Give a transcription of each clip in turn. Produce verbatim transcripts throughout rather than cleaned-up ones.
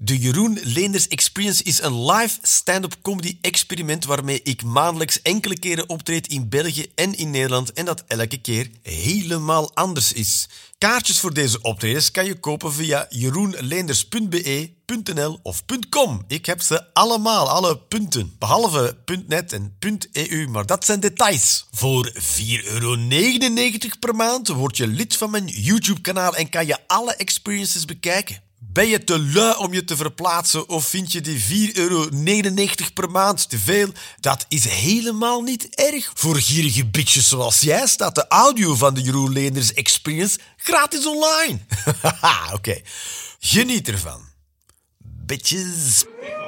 De Jeroen Leenders Experience is een live stand-up comedy experiment waarmee ik maandelijks enkele keren optreed in België en in Nederland en dat elke keer helemaal anders is. Kaartjes voor deze optredens kan je kopen via jeroenleenders punt b e, .nl of .com. Ik heb ze allemaal, alle punten. Behalve .net en .e u, maar dat zijn details. Voor vier euro negenennegentig per maand word je lid van mijn YouTube-kanaal en kan je alle experiences bekijken. Ben je te lui om je te verplaatsen of vind je die vier euro negenennegentig per maand te veel? Dat is helemaal niet erg. Voor gierige bitches zoals jij staat de audio van de Jeroen Leenders Experience gratis online. Haha, oké. Okay. Geniet ervan. Bitches.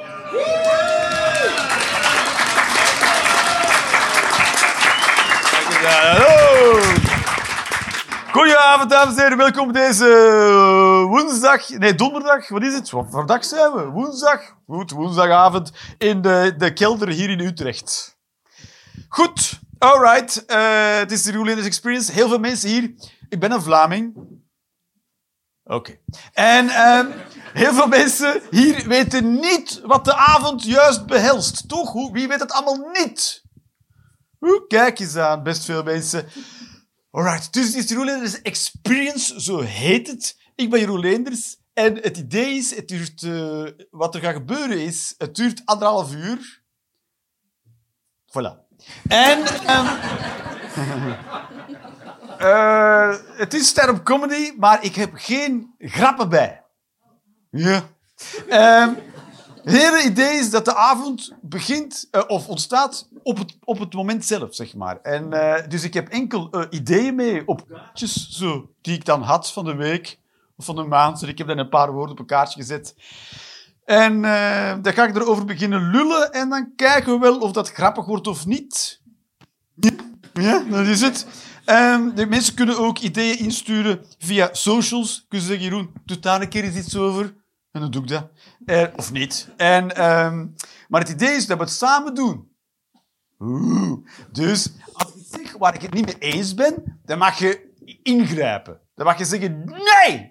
Hallo. Goedenavond, dames en heren. Welkom deze woensdag... Nee, donderdag. Wat is het? Wat voor dag zijn we? Woensdag. Goed, woensdagavond in de, de kelder hier in Utrecht. Goed, alright. Uh, het is de Jeroen Leenders Experience. Heel veel mensen hier. Ik ben een Vlaming. Oké. Okay. En uh, heel veel mensen hier weten niet wat de avond juist behelst. Toch? Wie weet het allemaal niet? Oeh, kijk eens aan, best veel mensen... Alright, dus het is de Jeroen Leenders Experience, zo heet het. Ik ben Jeroen Leenders en het idee is, het duurt, uh, wat er gaat gebeuren is, het duurt anderhalf uur. Voilà. En um, uh, het is stand-up comedy, maar ik heb geen grappen bij. Ja. Um, Het hele idee is dat de avond begint, uh, of ontstaat, op het, op het moment zelf, zeg maar. En, uh, dus ik heb enkel uh, ideeën mee op kaartjes, zo, die ik dan had van de week of van de maand. En ik heb dan een paar woorden op een kaartje gezet. En uh, dan ga ik erover beginnen lullen en dan kijken we wel of dat grappig wordt of niet. Ja, ja, dat is het. Um, de mensen kunnen ook ideeën insturen via socials. Kunnen ze zeggen, Jeroen, doe daar een keer eens iets over. En dan doe ik dat. Eh, of niet. En, um, maar het idee is dat we het samen doen. Oeh. Dus als ik zeg waar ik het niet mee eens ben, dan mag je ingrijpen. Dan mag je zeggen, nee!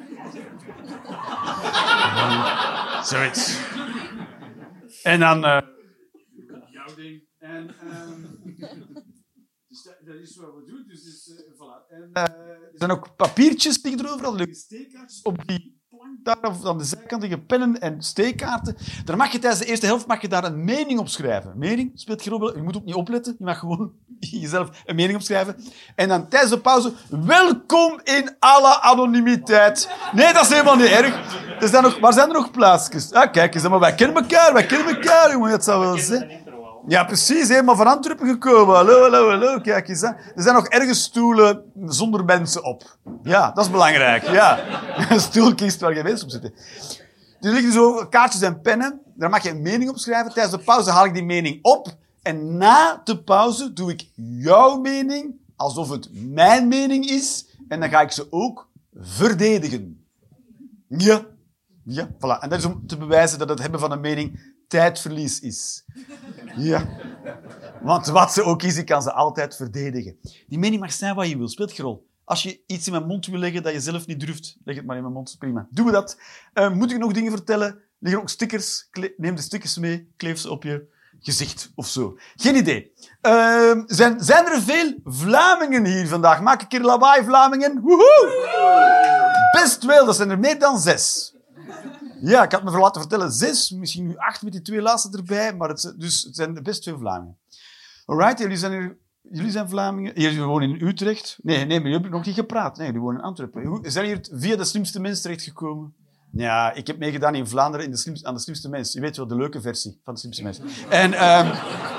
Zoiets. En dan... Uh, jouw ding. En... Um, dus dat, dat is wat we doen. Dus, dus uh, voilà. En, uh, er zijn ook papiertjes die ik erover had. Leuke steekkaartjes op die... Daar of aan de zijkant liggen pennen en steekkaarten. Daar mag je tijdens de eerste helft mag je daar een mening op schrijven. Mening speelt geen rol. Je moet ook niet opletten. Je mag gewoon jezelf een mening opschrijven. En dan tijdens de pauze, welkom in alle anonimiteit. Nee, dat is helemaal niet erg. Er zijn nog, waar zijn er nog plaatsjes? Ah, kijk eens, maar wij kennen elkaar. Wij kennen elkaar, jongen. Dat zou wel zijn. Ja, precies. Helemaal van Antwerpen gekomen. Hallo, hallo, hallo. Kijk eens aan. Er zijn nog ergens stoelen zonder mensen op. Ja, dat is belangrijk. Ja. Een stoel kiest waar geen mensen op zitten. Er liggen zo kaartjes en pennen. Daar mag je een mening op schrijven. Tijdens de pauze haal ik die mening op. En na de pauze doe ik jouw mening alsof het mijn mening is. En dan ga ik ze ook verdedigen. Ja. Ja, voilà. En dat is om te bewijzen dat het hebben van een mening tijdverlies is. Ja. Want wat ze ook is, ik kan ze altijd verdedigen. Die mening mag zijn wat je wil. Speelt geen rol. Als je iets in mijn mond wil leggen dat je zelf niet durft, leg het maar in mijn mond. Prima. Doen we dat. Uh, moet ik nog dingen vertellen? Liggen ook stickers? Kle- neem de stickers mee. Kleef ze op je gezicht of zo. Geen idee. Uh, zijn, zijn er veel Vlamingen hier vandaag? Maak een keer lawaai, Vlamingen. Woehoe! Best wel. Dat zijn er meer dan zes. Ja, ik had me laten vertellen zes, misschien nu acht met die twee laatste erbij, maar het, dus het zijn best veel Vlamingen. Alright, jullie zijn, er, jullie zijn Vlamingen. Jullie wonen in Utrecht. Nee, nee, maar jullie hebben nog niet gepraat. Nee, jullie wonen in Antwerpen. Hoe, zijn jullie via de slimste mens terechtgekomen? Ja, ik heb meegedaan in Vlaanderen in de slimste, aan de slimste mens. Je weet wel, de leuke versie van de slimste mens. En... Um,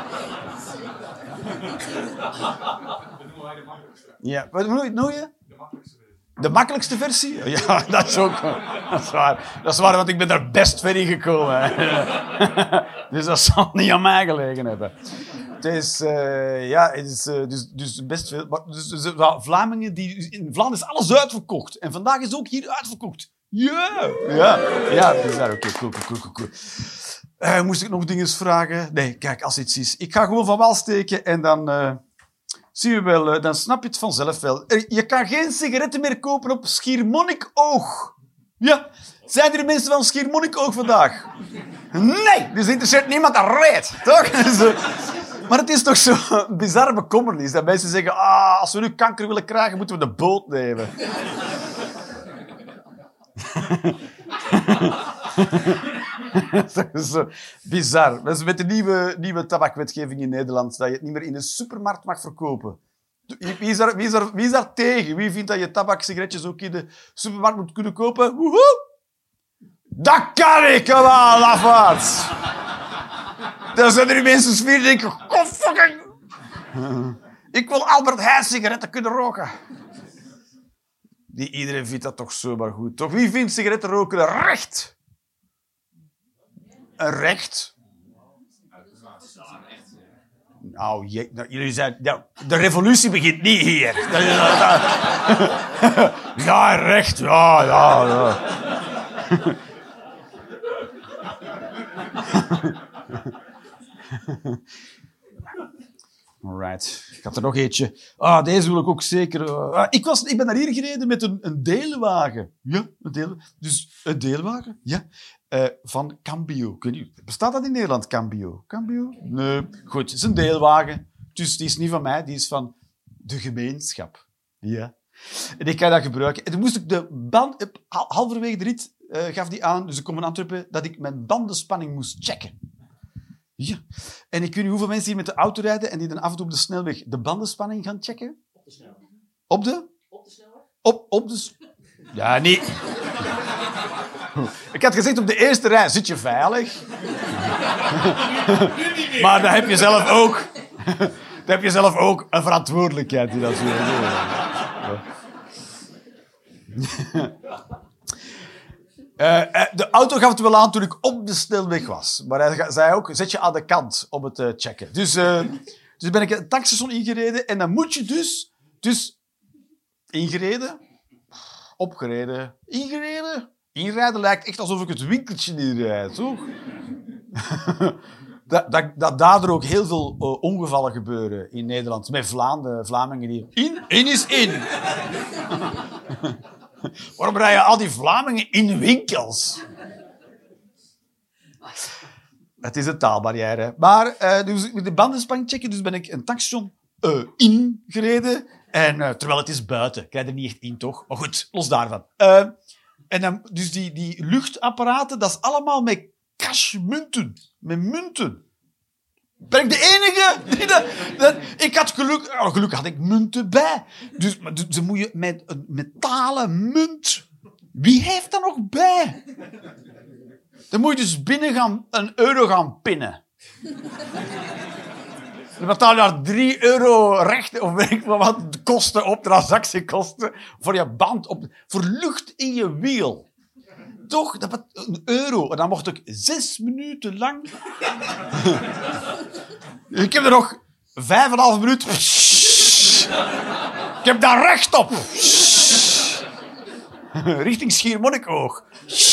ja, wat noem je? De makkelijkste versie? Ja, dat is ook... Dat is waar. Dat is waar, want ik ben daar best ver in gekomen. Dus dat zal niet aan mij gelegen hebben. Het is... Uh, ja, het is uh, dus, dus best veel... Maar, dus, dus, Vlamingen, die... In Vlaanderen is alles uitverkocht. En vandaag is ook hier uitverkocht. Yeah. Ja! Ja, dat is daar. Oké, cool, cool, cool, cool. Uh, moest ik nog dingen vragen? Nee, kijk, als iets is... Ik ga gewoon van wal steken en dan... Uh, zie je wel, dan snap je het vanzelf wel. Je kan geen sigaretten meer kopen op Schiermonnikoog. Ja, Zijn er mensen van Schiermonnik ook vandaag? Nee, dus interesseert niemand dat reet, toch? Dus, uh, maar het is toch zo bizar bekommernis dat mensen zeggen, ah, als we nu kanker willen krijgen, moeten we de boot nemen. Dat is zo bizar. Dat is met de nieuwe, nieuwe tabakwetgeving in Nederland, dat je het niet meer in de supermarkt mag verkopen. Wie is, daar, wie, is daar, wie is daar tegen? Wie vindt dat je tabak-sigaretjes ook in de supermarkt moet kunnen kopen? Woehoe! Dat kan ik, kom aan, lafaards. Dan zijn er nu mensen vier die denken, oh fucking... Ik wil Albert Heijn sigaretten kunnen roken. Die, iedereen vindt dat toch zomaar goed, toch? Wie vindt sigaretten roken een recht? Een recht? Nou, je, nou jullie zijn... Nou, de revolutie begint niet hier. Dat is, dat, ja, recht. Ja, ja, ja. Alright. Ik had er nog eentje. Ah, deze wil ik ook zeker... Uh, ik, was, ik ben naar hier gereden met een, een deelwagen. Ja, een deelwagen. Dus een deelwagen, ja. Uh, van Cambio. Ik weet niet, bestaat dat in Nederland, Cambio? Cambio? Nee. Goed, het is een deelwagen. Dus die is niet van mij, die is van de gemeenschap. Ja. En ik kan dat gebruiken. En toen moest ik de band... Halverwege de rit uh, gaf die aan, dus ik kom in Antwerpen, dat ik mijn bandenspanning moest checken. Ja. En ik weet niet hoeveel mensen hier met de auto rijden en die dan af en toe op de snelweg de bandenspanning gaan checken. Op de snelweg. Op de? Op de snelweg? Op, op de... Ja, nee. Ik had gezegd, op de eerste rij zit je veilig. Maar dan heb je zelf ook... Dan heb je zelf ook een verantwoordelijkheid in dat soort dingen. Uh, de auto gaf het wel aan toen ik op de snelweg was. Maar hij zei ook, zet je aan de kant om het te checken. Dus, uh, dus ben ik een tankstation ingereden. En dan moet je dus... Dus ingereden, opgereden, ingereden. Inrijden lijkt echt alsof ik het winkeltje inrijd, toch? dat, dat, dat daardoor ook heel veel uh, ongevallen gebeuren in Nederland. Met Vlaanderen, Vlamingen die... In, in is in. Waarom rijden al die Vlamingen in winkels? Het is een taalbarrière. Maar uh, dus met de bandenspanning checken, dus ben ik een tankstation uh, ingereden. En, uh, terwijl het is buiten. Ik rijd er niet echt in, toch? Maar goed, los daarvan. Uh, en dan, dus die, die luchtapparaten, dat is allemaal met cashmunten. Met munten. Ben ik de enige? Die dat, dat, ik had geluk... Oh, gelukkig had ik munten bij. Dus, maar, dus dan moet je met een metalen munt... Wie heeft dat nog bij? Dan moet je dus binnen gaan, een euro gaan pinnen. Dan betaal je daar drie euro recht, of weet ik wat, kosten op, transactiekosten, voor je band, op, voor lucht in je wiel. Toch? Dat bet- een euro. En dan mocht ik zes minuten lang... Ik heb er nog vijf en een half minuut... Ik heb daar recht op. Richting Schiermonnikoog.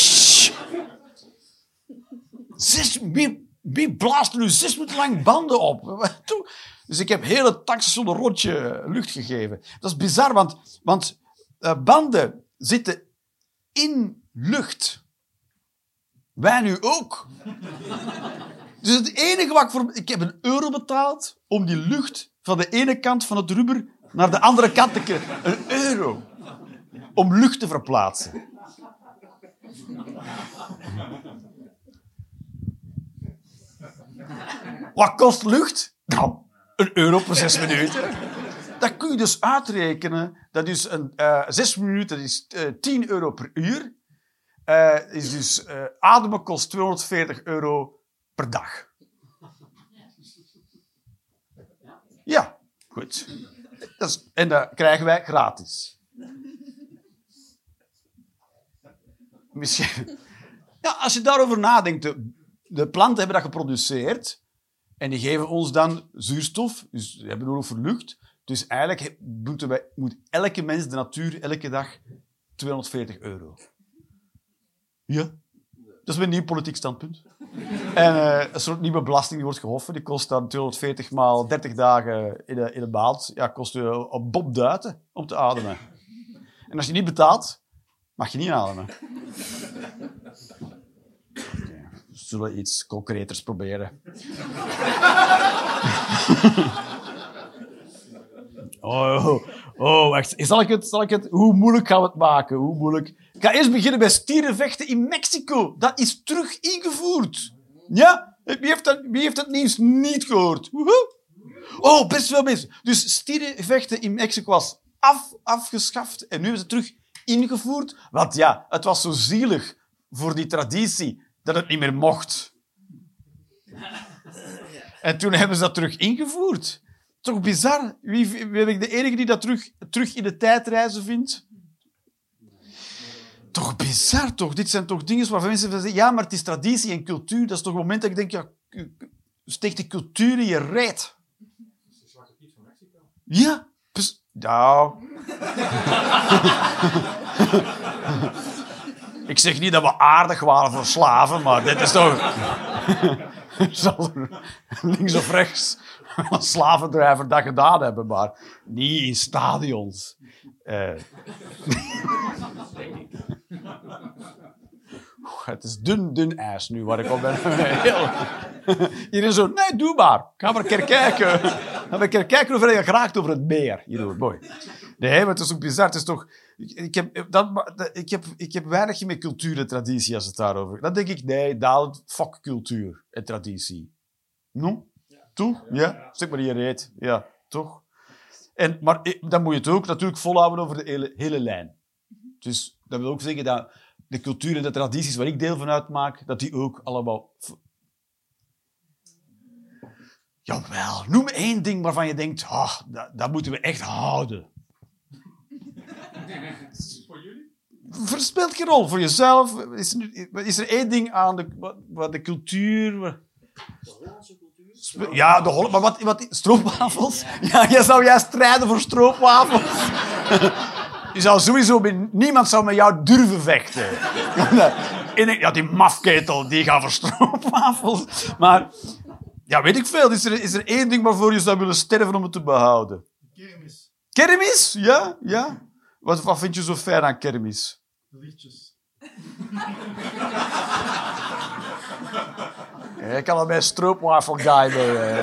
Zes... Wie, wie blaast er nu zes minuten lang banden op? Dus ik heb heel het tankstation een rondje lucht gegeven. Dat is bizar, want, want uh, banden zitten in lucht. Wij nu ook. Dus het enige wat ik voor... Ik heb een euro betaald om die lucht van de ene kant van het rubber naar de andere kant te krijgen. Een euro. Om lucht te verplaatsen. Wat kost lucht? Nou, een euro per zes minuten. Dat kun je dus uitrekenen. Dat is een, uh, zes minuten, dat is uh, tien euro per uur. Uh, is dus, uh, ademen kost tweehonderdveertig euro per dag. Ja, goed. Dat is, en dat krijgen wij gratis. Misschien... Ja, als je daarover nadenkt, de, de planten hebben dat geproduceerd en die geven ons dan zuurstof, dus we hebben nodig voor lucht. Dus eigenlijk moeten wij, moet elke mens, de natuur, elke dag tweehonderdveertig euro. Ja, dat is mijn nieuw politiek standpunt. En uh, een soort nieuwe belasting die wordt gehoffen, die kost dan tweehonderdveertig maal dertig dagen in de, in de maand. Ja, kost je een bob duiten om te ademen. En als je niet betaalt, mag je niet ademen. zullen iets concreters proberen. oh, oh, oh, wacht. Zal ik, het, zal ik het... Hoe moeilijk gaan we het maken? Hoe moeilijk? Ik ga eerst beginnen bij stierenvechten in Mexico. Dat is terug ingevoerd. Ja? Wie heeft, dat, wie heeft het nieuws niet gehoord? Woehoe. Oh, best veel mensen. Dus stierenvechten in Mexico was af, afgeschaft en nu hebben ze het terug ingevoerd. Want ja, het was zo zielig voor die traditie dat het niet meer mocht. En toen hebben ze dat terug ingevoerd. Toch bizar. Wie, wie ben ik de enige die dat terug, terug in de tijd reizen vindt? Toch bizar, toch? Dit zijn toch dingen waarvan mensen zeggen, ja, maar het is traditie en cultuur. Dat is toch een moment dat ik denk, ja, steek de cultuur in je reet. Dat is de Zwarte Piet van Mexico. Ja. Pes- nou... Ik zeg niet dat we aardig waren voor slaven, maar dit is toch... Zal er links of rechts een slavendrijver dat gedaan hebben, maar niet in stadions. Uh... Het is dun, dun ijs nu waar ik op ben. Heel... Iedereen zo, nee, doe maar. Ga maar een keer kijken. Ga maar een keer kijken hoeveel je geraakt over het meer. Hier, mooi. Nee, maar het is ook bizar. Het is toch... Ik heb, dat, ik, heb, ik heb weinig met cultuur en traditie als het daarover... Dan denk ik, nee, dat fuck cultuur en traditie. No? Ja. Toch? Ja? Ja. Zeg maar die reet. Ja, toch? En, maar dan moet je het ook natuurlijk volhouden over de hele, hele lijn. Dus dat wil ook zeggen dat de cultuur en de tradities waar ik deel van uitmaak, dat die ook allemaal... Jawel, noem één ding waarvan je denkt, oh, dat, dat moeten we echt houden. Voor jullie? Verspeelt geen rol. Voor jezelf is er, is er één ding aan de, wat, wat de cultuur... De Hollandse cultuur? Ja, de Holland... Maar wat... wat stroopwafels? Ja, je zou jij strijden voor stroopwafels. Je zou sowieso... Met, niemand zou met jou durven vechten. Ja, die mafketel, die gaat voor stroopwafels. Maar... Ja, weet ik veel. Is er, is er één ding waarvoor je zou willen sterven om het te behouden? Kermis. Kermis? Ja, ja. Wat, wat vind je zo fijn aan kermis? De lichtjes. Ja, ik kan al bij een stroopwafel guy mee.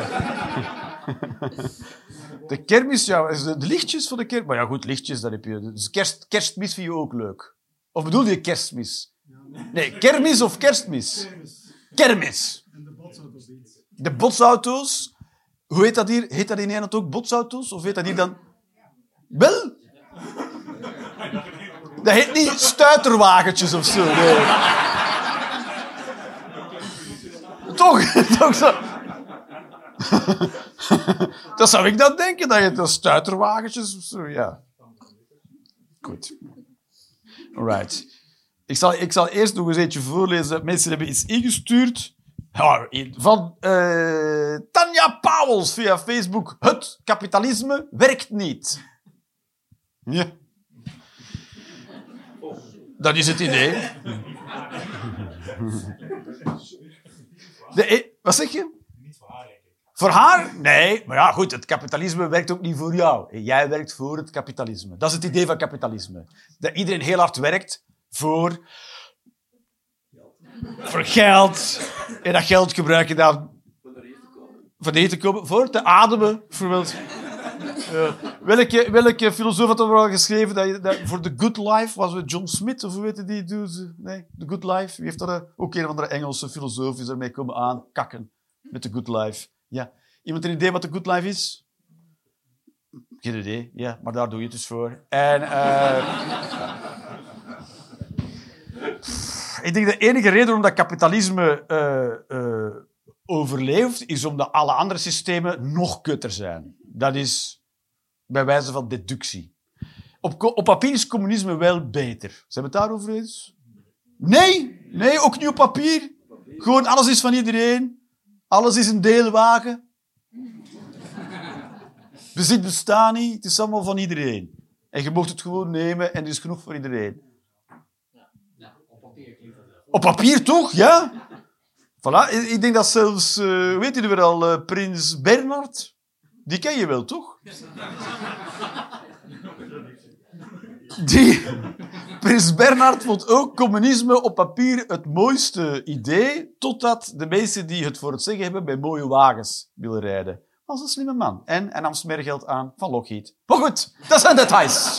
De kermis, ja, de, de lichtjes van de kermis. Maar ja, goed, lichtjes, dat heb je. Dus kerst, kerstmis vind je ook leuk. Of bedoel je kerstmis? Nee, kermis of kerstmis? Kermis. Kermis. En de botsauto's niet. De botsauto's. Hoe heet dat hier? Heet dat in Nederland ook botsauto's? Of heet dat hier dan... Wel? Dat heet niet stuiterwagentjes of zo. Nee. Toch? Toch zo. Dat zou ik dan denken, dat je het stuiterwagentjes of zo, ja. Goed. Alright. Ik zal, ik zal eerst nog eens eentje voorlezen. Mensen hebben iets ingestuurd. Ja, van uh, Tanja Pauwels via Facebook. Het kapitalisme werkt niet. Ja. Dat is het idee. De, wat zeg je? Niet voor haar, denk ik. Voor haar? Nee. Maar ja, goed, het kapitalisme werkt ook niet voor jou. Jij werkt voor het kapitalisme. Dat is het idee van kapitalisme. Dat iedereen heel hard werkt voor... Voor geld. En dat geld gebruik je dan... Voor de eten te komen. Voor te ademen, bijvoorbeeld. Uh, welke, welke filosoof had er al geschreven dat, je, dat voor The Good Life, was het John Smith, of hoe weet die doet? Nee, The Good Life. Wie heeft dat? Uh, ook een of andere Engelse filosoof is ermee komen aankakken met The Good Life. Ja. Iemand een idee wat The Good Life is? Geen idee, ja, maar daar doe je het dus voor. En... Uh, ik denk de enige reden waarom dat kapitalisme uh, uh, overleeft, is omdat alle andere systemen nog kutter zijn. Dat is bij wijze van deductie. Op, op papier is communisme wel beter. Zijn we het daarover eens? Nee, nee, ook niet op papier. Gewoon alles is van iedereen. Alles is een deelwagen. Bezit bestaat niet, het is allemaal van iedereen. En je mocht het gewoon nemen en er is genoeg voor iedereen. Op papier toch, ja? Voilà. Ik denk dat zelfs, uh, weet je weer al, uh, prins Bernhard, die ken je wel, toch? Die... Prins Bernhard vond ook communisme op papier het mooiste idee, totdat de mensen die het voor het zeggen hebben bij mooie wagens willen rijden. Dat is een slimme man. En hij nam smergeld aan van Lockheed. Maar goed, dat zijn details.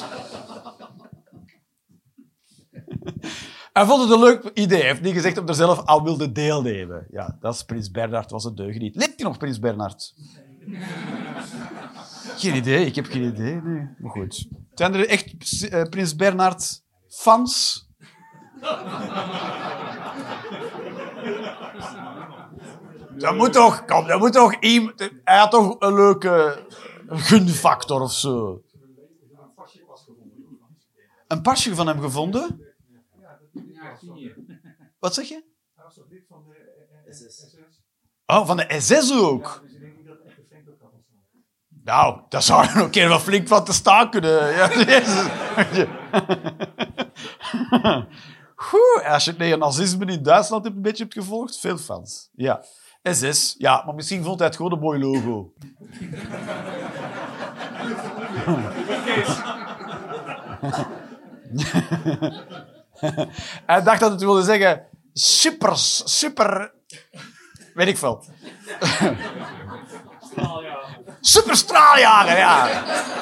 Hij vond het een leuk idee. Hij heeft niet gezegd dat hij er zelf aan wilde deelnemen. Ja, dat is Prins Bernhard, was het deugeniet. Leeft hij nog, Prins Bernhard? Geen idee, ik heb geen idee. Nee. Maar goed. Zijn er echt uh, Prins Bernhard fans? Dat moet toch, kom, dat moet toch iemand... Hij had toch een leuke gunfactor of zo. Een pasje van hem gevonden? Wat zeg je? Oh, van de S S ook? Nou, daar zou er nog een keer wel flink van te staan kunnen. Ja, Goh, als je het neonazisme in Duitsland een beetje hebt gevolgd, veel fans. Ja. S S, ja, maar misschien vond hij het gewoon een mooi logo. Hij dacht dat het wilde zeggen super, super, weet ik veel. Super straaljager, ja.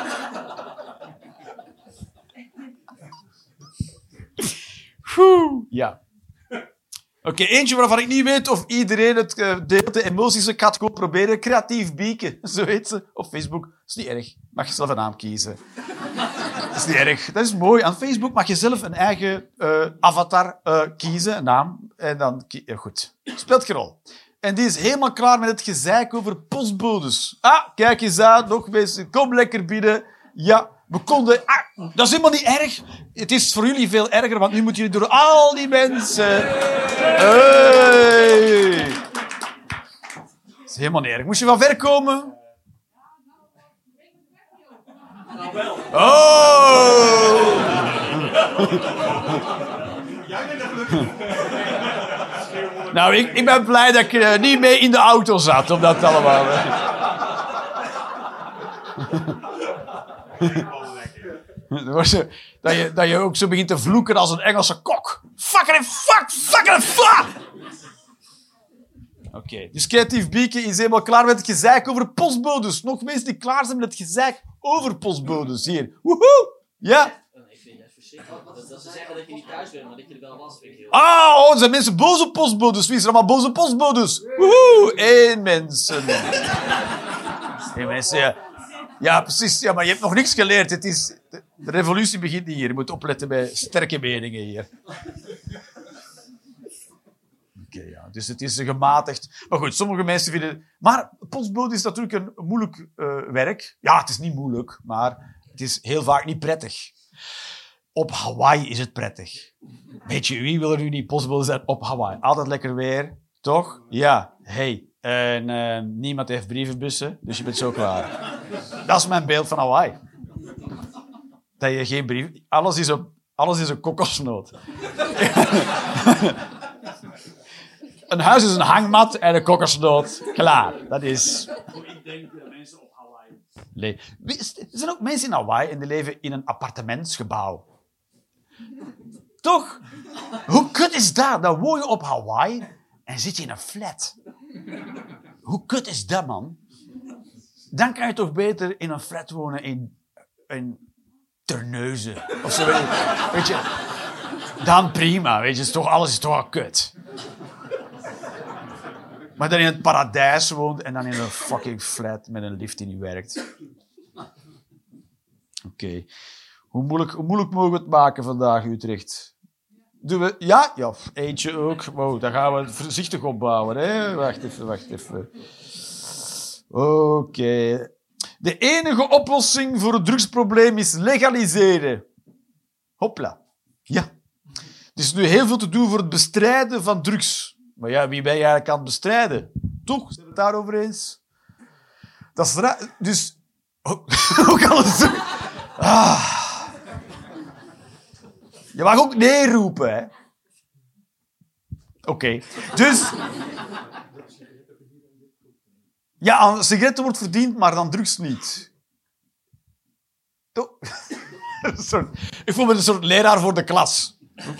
Oeh, ja. Oké, okay, eentje waarvan ik niet weet of iedereen het uh, deelt. De emoties. Ik ga het gewoon proberen. Creatief Bieke, zo heet ze, op Facebook. Dat is niet erg. Mag je zelf een naam kiezen. Dat is niet erg. Dat is mooi. Aan Facebook mag je zelf een eigen uh, avatar uh, kiezen, een naam. En dan... Uh, goed. Speelt geen rol. En die is helemaal klaar met het gezeik over postbodes. Ah, kijk eens aan. Nog mensen. Kom lekker binnen. Ja, we konden... Ah, dat is helemaal niet erg. Het is voor jullie veel erger, want nu moeten jullie door al die mensen... Hey. Dat is helemaal niet erg. Moest je van ver komen? Oh! Nou, ik, ik ben blij dat ik uh, niet mee in de auto zat, om dat allemaal... dat, je, dat je ook zo begint te vloeken als een Engelse kok. Fucking fuck, fucking fuck! Oké, okay. Dus Creatief Bieke is helemaal klaar met het gezeik over postbodes. Nog mensen die klaar zijn met het gezeik over postbodes. Hier. Woehoe! Ja? Ik vind het verschrikkelijk. Dat, dat ze zeggen dat je niet thuis bent, maar dat je er wel was. Vind ik heel... Ah, oh, er zijn mensen boos op postbodes. Wie is er allemaal boos op postbodes? Woehoe! Eén mensen. Eén mensen, ja. Ja, precies. Ja, maar je hebt nog niks geleerd. Het is... De revolutie begint niet hier. Je moet opletten bij sterke meningen hier. Oké, okay, ja. Dus het is gematigd. Maar goed, sommige mensen vinden... Maar postbode is natuurlijk een moeilijk uh, werk. Ja, het is niet moeilijk, maar het is heel vaak niet prettig. Op Hawaii is het prettig. Weet je, wie wil er nu niet postbode zijn op Hawaii? Altijd lekker weer, toch? Ja, hey. En uh, niemand heeft brievenbussen, dus je bent zo klaar. Dat is mijn beeld van Hawaii. Dat je geen brief... Alles is een, alles is een kokosnoot. Een huis is een hangmat en een kokosnoot. Klaar. Dat is... Ik denk dat mensen op Hawaii... Nee. Er zijn ook mensen in Hawaii en die leven in een appartementsgebouw. Toch? Hoe kut is dat? Dan woon je op Hawaii en zit je in een flat. Hoe kut is dat, man? Dan kan je toch beter in een flat wonen in... in Terneuzen. Of zo, weet je. Weet je. Dan prima, weet je. Is toch, alles is toch al kut. Maar dan in het paradijs woont en dan in een fucking flat met een lift die niet werkt. Oké. Okay. Hoe moeilijk, hoe moeilijk mogen we het maken vandaag, Utrecht? Doen we... Ja? Ja, eentje ook. Wow, daar gaan we voorzichtig opbouwen, hè. Wacht even, wacht even. Oké. Okay. De enige oplossing voor het drugsprobleem is legaliseren. Hopla. Ja. Er is nu heel veel te doen voor het bestrijden van drugs. Maar ja, wie ben je eigenlijk aan het bestrijden? Toch? Zijn we het daarover eens? Dat is raar. Dus... Hoe kan het zo? Ah. Je mag ook nee roepen, hè. Oké. Okay. Dus... Ja, aan sigaretten wordt verdiend, maar dan drugs niet. Toch? Een soort, ik voel me een soort leraar voor de klas.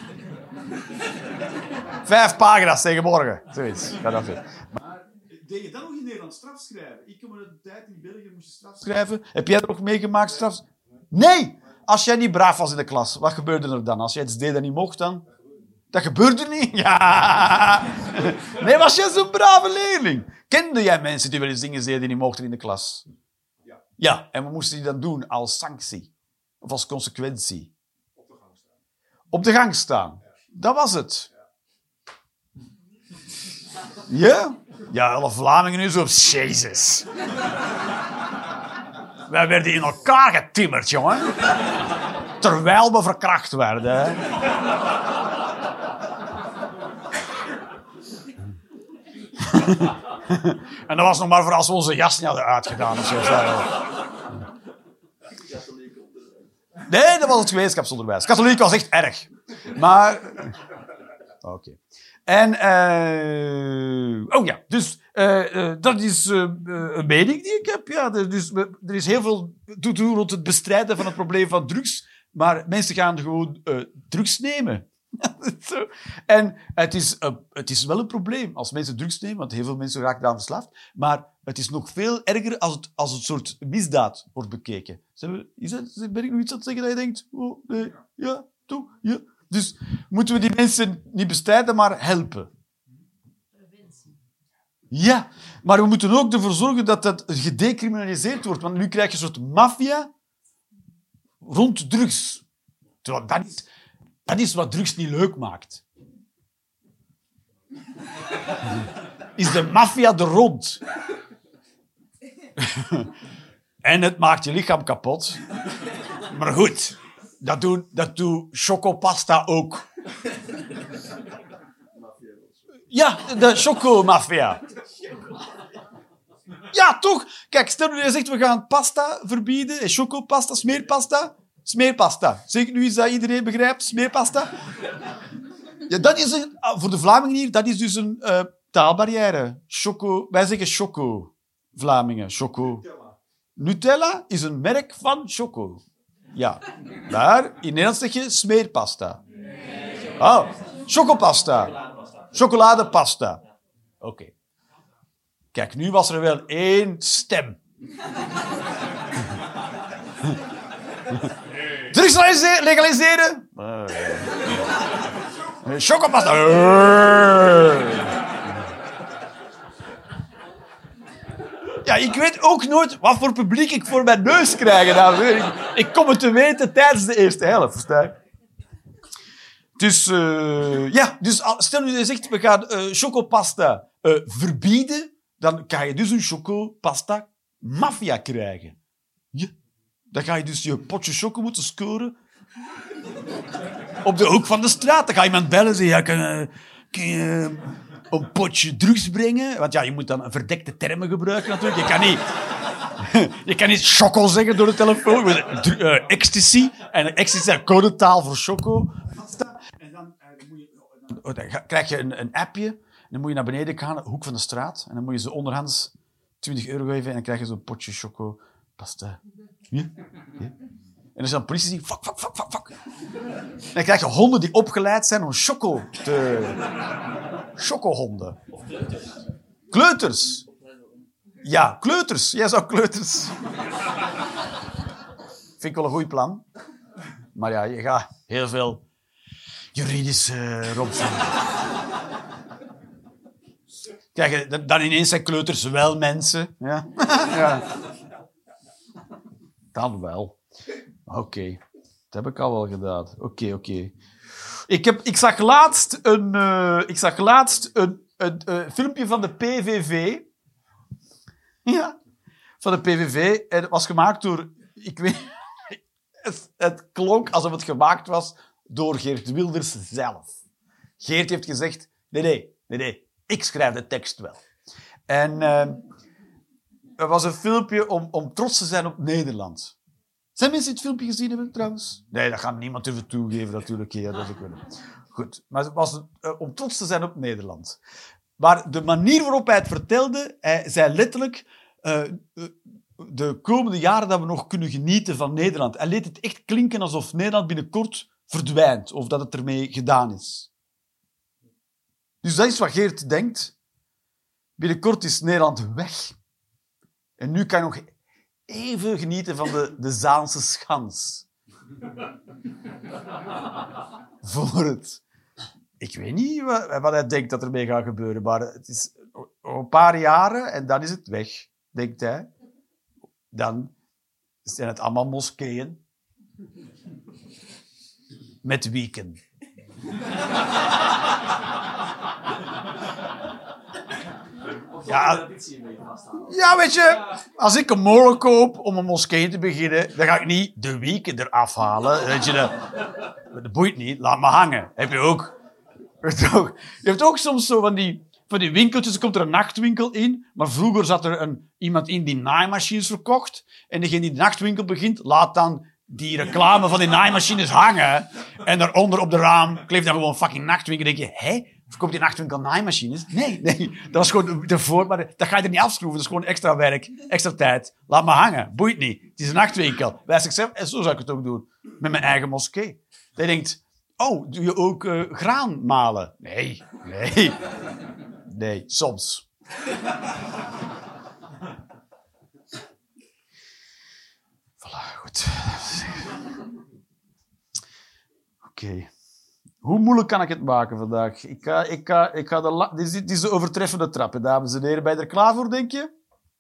Vijf pagina's tegen morgen. Zoiets. Ja, dat is. Maar deed je dan nog in Nederland strafschrijven? Ik kom uit de tijd in België moest je strafschrijven. Schrijven. Heb jij er ook meegemaakt straf? Nee! Als jij niet braaf was in de klas, wat gebeurde er dan? Als jij iets deed dat niet mocht, dan? Dat gebeurde niet? Ja! Nee, was jij zo'n brave leerling? Kende jij mensen die wel eens dingen deden die niet mochten in de klas? Ja. Ja, en wat moesten die dan doen als sanctie? Of als consequentie? Op de gang staan. Op de gang staan. Dat was het. Ja? Ja, alle Vlamingen nu zo. Jezus. Wij werden in elkaar getimmerd, jongen. Terwijl we verkracht werden. Hè. En dat was nog maar voor als we onze jas niet hadden uitgedaan. Of zo. Nee, dat was het gemeenschapsonderwijs. Katholiek was echt erg. Maar... Oké. Okay. En... Uh... Oh ja, dus... Uh, uh, dat is uh, een mening die ik heb. Ja, dus, er is heel veel toe doen rond het bestrijden van het probleem van drugs. Maar mensen gaan gewoon uh, drugs nemen. Zo. En het is, uh, het is wel een probleem als mensen drugs nemen, want heel veel mensen raken daaraan verslaafd. Maar het is nog veel erger als het als een soort misdaad wordt bekeken. Is dat, ben ik nog iets aan het zeggen dat je denkt... Oh, nee, ja, toe, ja. Dus moeten we die mensen niet bestrijden, maar helpen. Ja, maar we moeten ook ervoor zorgen dat dat gedecriminaliseerd wordt. Want nu krijg je een soort maffia rond drugs. Terwijl dat is, dat is wat drugs niet leuk maakt. Is de maffia er rond. En het maakt je lichaam kapot. Maar goed, dat doet, dat doet chocopasta ook. Ja, de chocomafia. Ja, toch? Kijk, stel nu je zegt, we gaan pasta verbieden. Chocopasta, smeerpasta. Smeerpasta. Zeg nu eens dat iedereen begrijpt. Smeerpasta. Ja, dat is een, voor de Vlamingen hier, dat is dus een uh, taalbarrière. Choco, wij zeggen choco. Vlamingen, choco. Nutella. Nutella is een merk van choco. Ja. Maar in Nederland zeg je smeerpasta. Oh, chocopasta. Chocoladepasta. Oké. Okay. Kijk, nu was er wel één stem. Drugs legaliseren? Uh, Chocopasta. Uh. Ja, ik weet ook nooit wat voor publiek ik voor mijn neus krijg. Nou, ik, ik kom het te weten tijdens de eerste helft. Versta je? Dus, uh, ja, dus stel nu je zegt, we gaan uh, chocopasta uh, verbieden, dan ga je dus een chocopasta maffia krijgen. Ja. Dan ga je dus je potje choco moeten scoren op de hoek van de straat. Dan ga je iemand bellen en zeggen, ja, kan, uh, kan je uh, een potje drugs brengen? Want ja, je moet dan verdekte termen gebruiken natuurlijk. Je kan niet, je kan niet choco zeggen door de telefoon. Uh, ecstasy. En ecstasy is codetaal voor choco. En dan, uh, dan, moet je, dan, dan krijg je een, een appje. En dan moet je naar beneden gaan, de hoek van de straat. En dan moet je ze onderhands twintig euro geven. En dan krijg je zo'n potje choco pasta. Ja? Ja? En als je dan politie ziet, fuck, fuck, fuck, fuck, fuck. En dan krijg je honden die opgeleid zijn om choco te... Chocohonden. Of kleuters. Kleuters. Ja, kleuters. Jij zou kleuters. Vind ik wel een goed plan. Maar ja, je gaat heel veel juridische uh, rompsen. Kijk, dan ineens zijn kleuters wel mensen. Ja. Ja. Dan wel. Oké. Okay. Dat heb ik al wel gedaan. Oké, okay, oké. Okay. Ik, heb, ik zag laatst een, uh, ik zag laatst een, een uh, filmpje van de P V V. Ja. Van de P V V. En het was gemaakt door... Ik weet... Het, het klonk alsof het gemaakt was door Geert Wilders zelf. Geert heeft gezegd... Nee, nee, nee, nee. Ik schrijf de tekst wel. En uh, er was een filmpje om, om trots te zijn op Nederland. Zijn mensen die het filmpje gezien hebben, trouwens? Nee, dat gaat niemand durven toegeven, natuurlijk. Ja, dat is ook wel. Goed, maar het was uh, om trots te zijn op Nederland. Maar de manier waarop hij het vertelde, hij zei letterlijk... Uh, uh, de komende jaren dat we nog kunnen genieten van Nederland. Hij liet het echt klinken alsof Nederland binnenkort verdwijnt, of dat het ermee gedaan is. Dus dat is wat Geert denkt. Binnenkort is Nederland weg. En nu kan je nog even genieten van de, de Zaanse schans. Voor het... Ik weet niet wat, wat hij denkt dat ermee gaat gebeuren, maar het is een paar jaren en dan is het weg, denkt hij. Dan zijn het allemaal moskeeën. Met wieken. Ja, ja, weet je, als ik een molen koop om een moskee te beginnen, dan ga ik niet de wieken eraf halen. Weet je, dat, dat boeit niet, laat me hangen. Heb je ook. Je hebt ook soms zo van die, van die winkeltjes, er komt er een nachtwinkel in, maar vroeger zat er een, iemand in die naaimachines verkocht, en degene die de nachtwinkel begint, laat dan die reclame van die naaimachines hangen, en daaronder op de raam kleeft dan gewoon fucking nachtwinkel. Dan denk je, hé, verkoopt die nachtwinkel naaimachines? Nee, nee, dat was gewoon ervoor, maar dat ga je er niet afschroeven, dat is gewoon extra werk, extra tijd. Laat me hangen, boeit niet. Het is een nachtwinkel. Wijs ik zelf, en zo zou ik het ook doen, met mijn eigen moskee. Dat je denkt, oh, doe je ook uh, graan malen? Nee, nee. Nee, soms. Voilà, goed. Oké. Okay. Hoe moeilijk kan ik het maken vandaag? Ik ga, ik ga, ik ga de la- dit, is, dit is de overtreffende trap, hè, dames en heren. Ben je er klaar voor, denk je?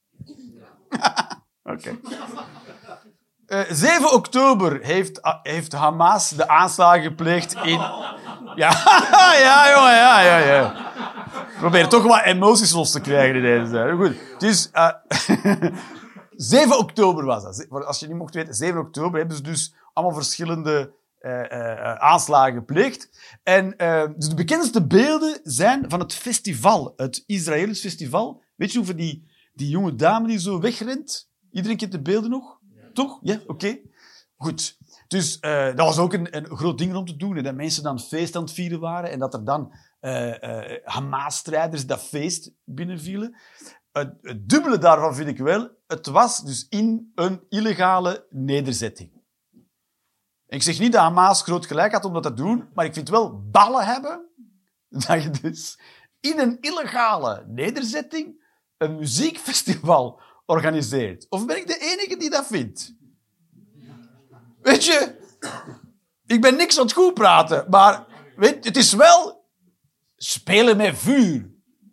Oké. Okay. Uh, zeven oktober heeft, uh, heeft Hamas de aanslagen gepleegd in... Ja, ja, jongen, ja, ja, ja. Probeer toch wat emoties los te krijgen in deze tijd. Goed, dus... Uh, zeven oktober was dat. Als je niet mocht weten, zeven oktober hebben ze dus allemaal verschillende uh, uh, aanslagen gepleegd. En uh, dus de bekendste beelden zijn van het festival, het Israëlisch festival. Weet je hoeveel die, die jonge dame die zo wegrent? Iedereen kent de beelden nog? Toch? Ja, oké. Okay. Goed. Dus uh, dat was ook een, een groot ding om te doen. Hè, dat mensen dan feest aan het vieren waren en dat er dan uh, uh, Hamas-strijders dat feest binnenvielen. Het, het dubbele daarvan vind ik wel. Het was dus in een illegale nederzetting. Ik zeg niet dat Hamas groot gelijk had om dat te doen, maar ik vind wel ballen hebben dat je dus in een illegale nederzetting een muziekfestival organiseert. Of ben ik de enige die dat vindt? Weet je, ik ben niks aan het goed praten, maar weet, het is wel spelen met vuur.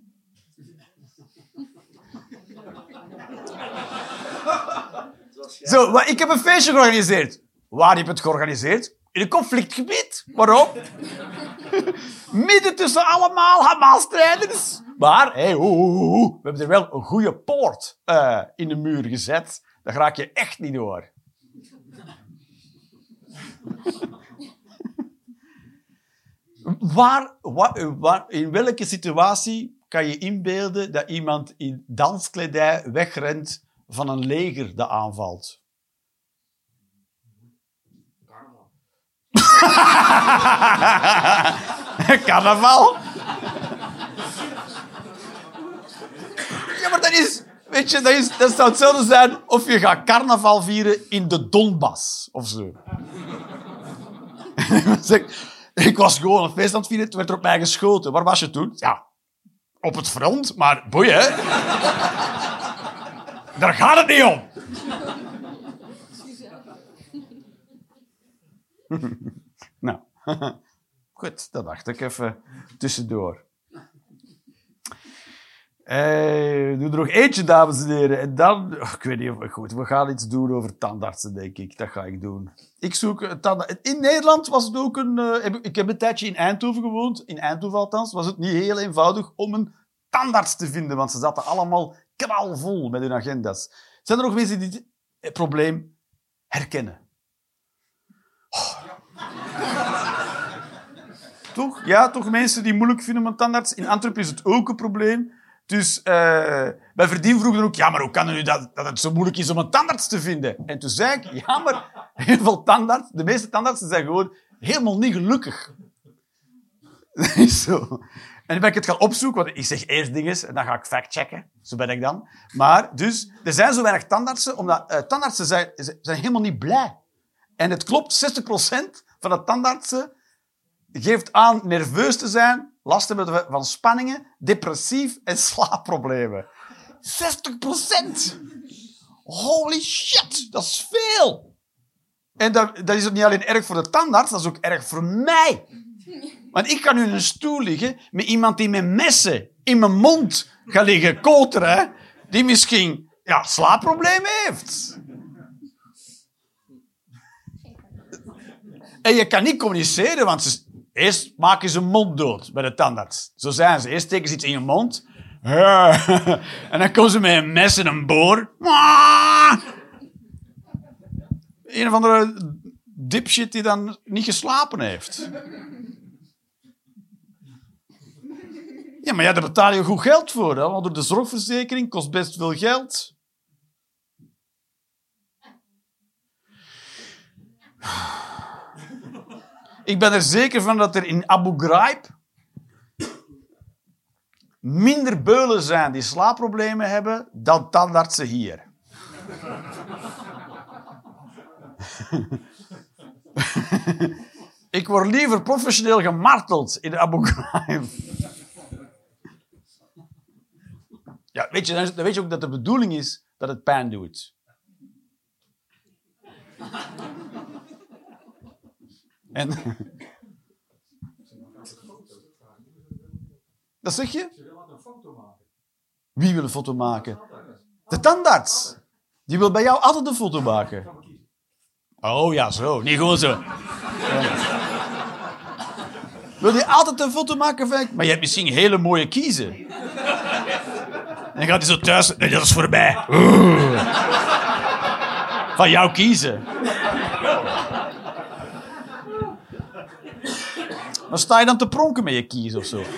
Zo, maar ik heb een feestje georganiseerd. Waar heb je het georganiseerd? In een conflictgebied. Waarom? Midden tussen allemaal Hamas-strijders. Maar, hey, ho, ho, ho, we hebben er wel een goede poort uh, in de muur gezet. Daar raak je echt niet door. waar, waar, waar, in welke situatie kan je inbeelden dat iemand in danskledij wegrent van een leger dat aanvalt? Carnaval? Ja, maar dat is... Weet je, dat, is, dat zou hetzelfde zijn of je gaat carnaval vieren in de Donbass, of zo. Ik was gewoon een feest aan het vieren, toen werd er op mij geschoten. Waar was je toen? Ja, op het front, maar boeien. Daar gaat het niet om. Nou, goed, dat dacht ik even tussendoor. Eh, doe er nog eentje, dames en heren. En dan... Oh, ik weet niet of... Goed, we gaan iets doen over tandartsen, denk ik. Dat ga ik doen. Ik zoek een tandarts. In Nederland was het ook een... Uh, ik heb een tijdje in Eindhoven gewoond. In Eindhoven althans. Was het niet heel eenvoudig om een tandarts te vinden. Want ze zaten allemaal knalvol met hun agenda's. Zijn er nog mensen die dit het probleem herkennen? Oh. Toch? Ja, toch mensen die moeilijk vinden om een tandarts. In Antwerpen is het ook een probleem. Dus uh, bij Verdien vroeg dan ook, ja, maar hoe kan het nu dat, dat het zo moeilijk is om een tandarts te vinden? En toen zei ik, ja, maar heel veel tandarts, de meeste tandartsen zijn gewoon helemaal niet gelukkig. Dat is zo. dan ben ik het gaan opzoeken, want ik zeg eerst dingen en dan ga ik factchecken. Zo ben ik dan. Maar, dus, er zijn zo weinig tandartsen, omdat uh, tandartsen zijn, zijn helemaal niet blij. En het klopt, zestig procent van de tandartsen geeft aan nerveus te zijn, last te hebben van spanningen, depressief en slaapproblemen. zestig procent! Holy shit, dat is veel! En dat, dat is ook niet alleen erg voor de tandarts, dat is ook erg voor mij. Want ik kan nu in een stoel liggen met iemand die met messen in mijn mond gaat liggen koteren, die misschien ja, slaapproblemen heeft. En je kan niet communiceren, want ze, eerst maken ze mond dood bij de tandarts. Zo zijn ze. Eerst steken ze iets in je mond. En dan komen ze met een mes en een boor. Een of andere dipshit die dan niet geslapen heeft. Ja, maar ja, daar betaal je goed geld voor. Hè? Want door de zorgverzekering kost best veel geld. Ik ben er zeker van dat er in Abu Ghraib minder beulen zijn die slaapproblemen hebben dan tandartsen hier. Ik word liever professioneel gemarteld in Abu Ghraib. Ja, weet je, dan weet je ook dat de bedoeling is dat het pijn doet. En... Dat zeg je? Ze willen een foto maken. Wie wil een foto maken? De tandarts. Die wil bij jou altijd een foto maken. Oh ja, zo. Niet gewoon zo. Ja. Wil je altijd een foto maken van... Maar je hebt misschien hele mooie kiezen. En dan gaat hij zo thuis... Nee, dat is voorbij. Oeh. Van jou kiezen. Dan sta je dan te pronken met je kiezen of zo.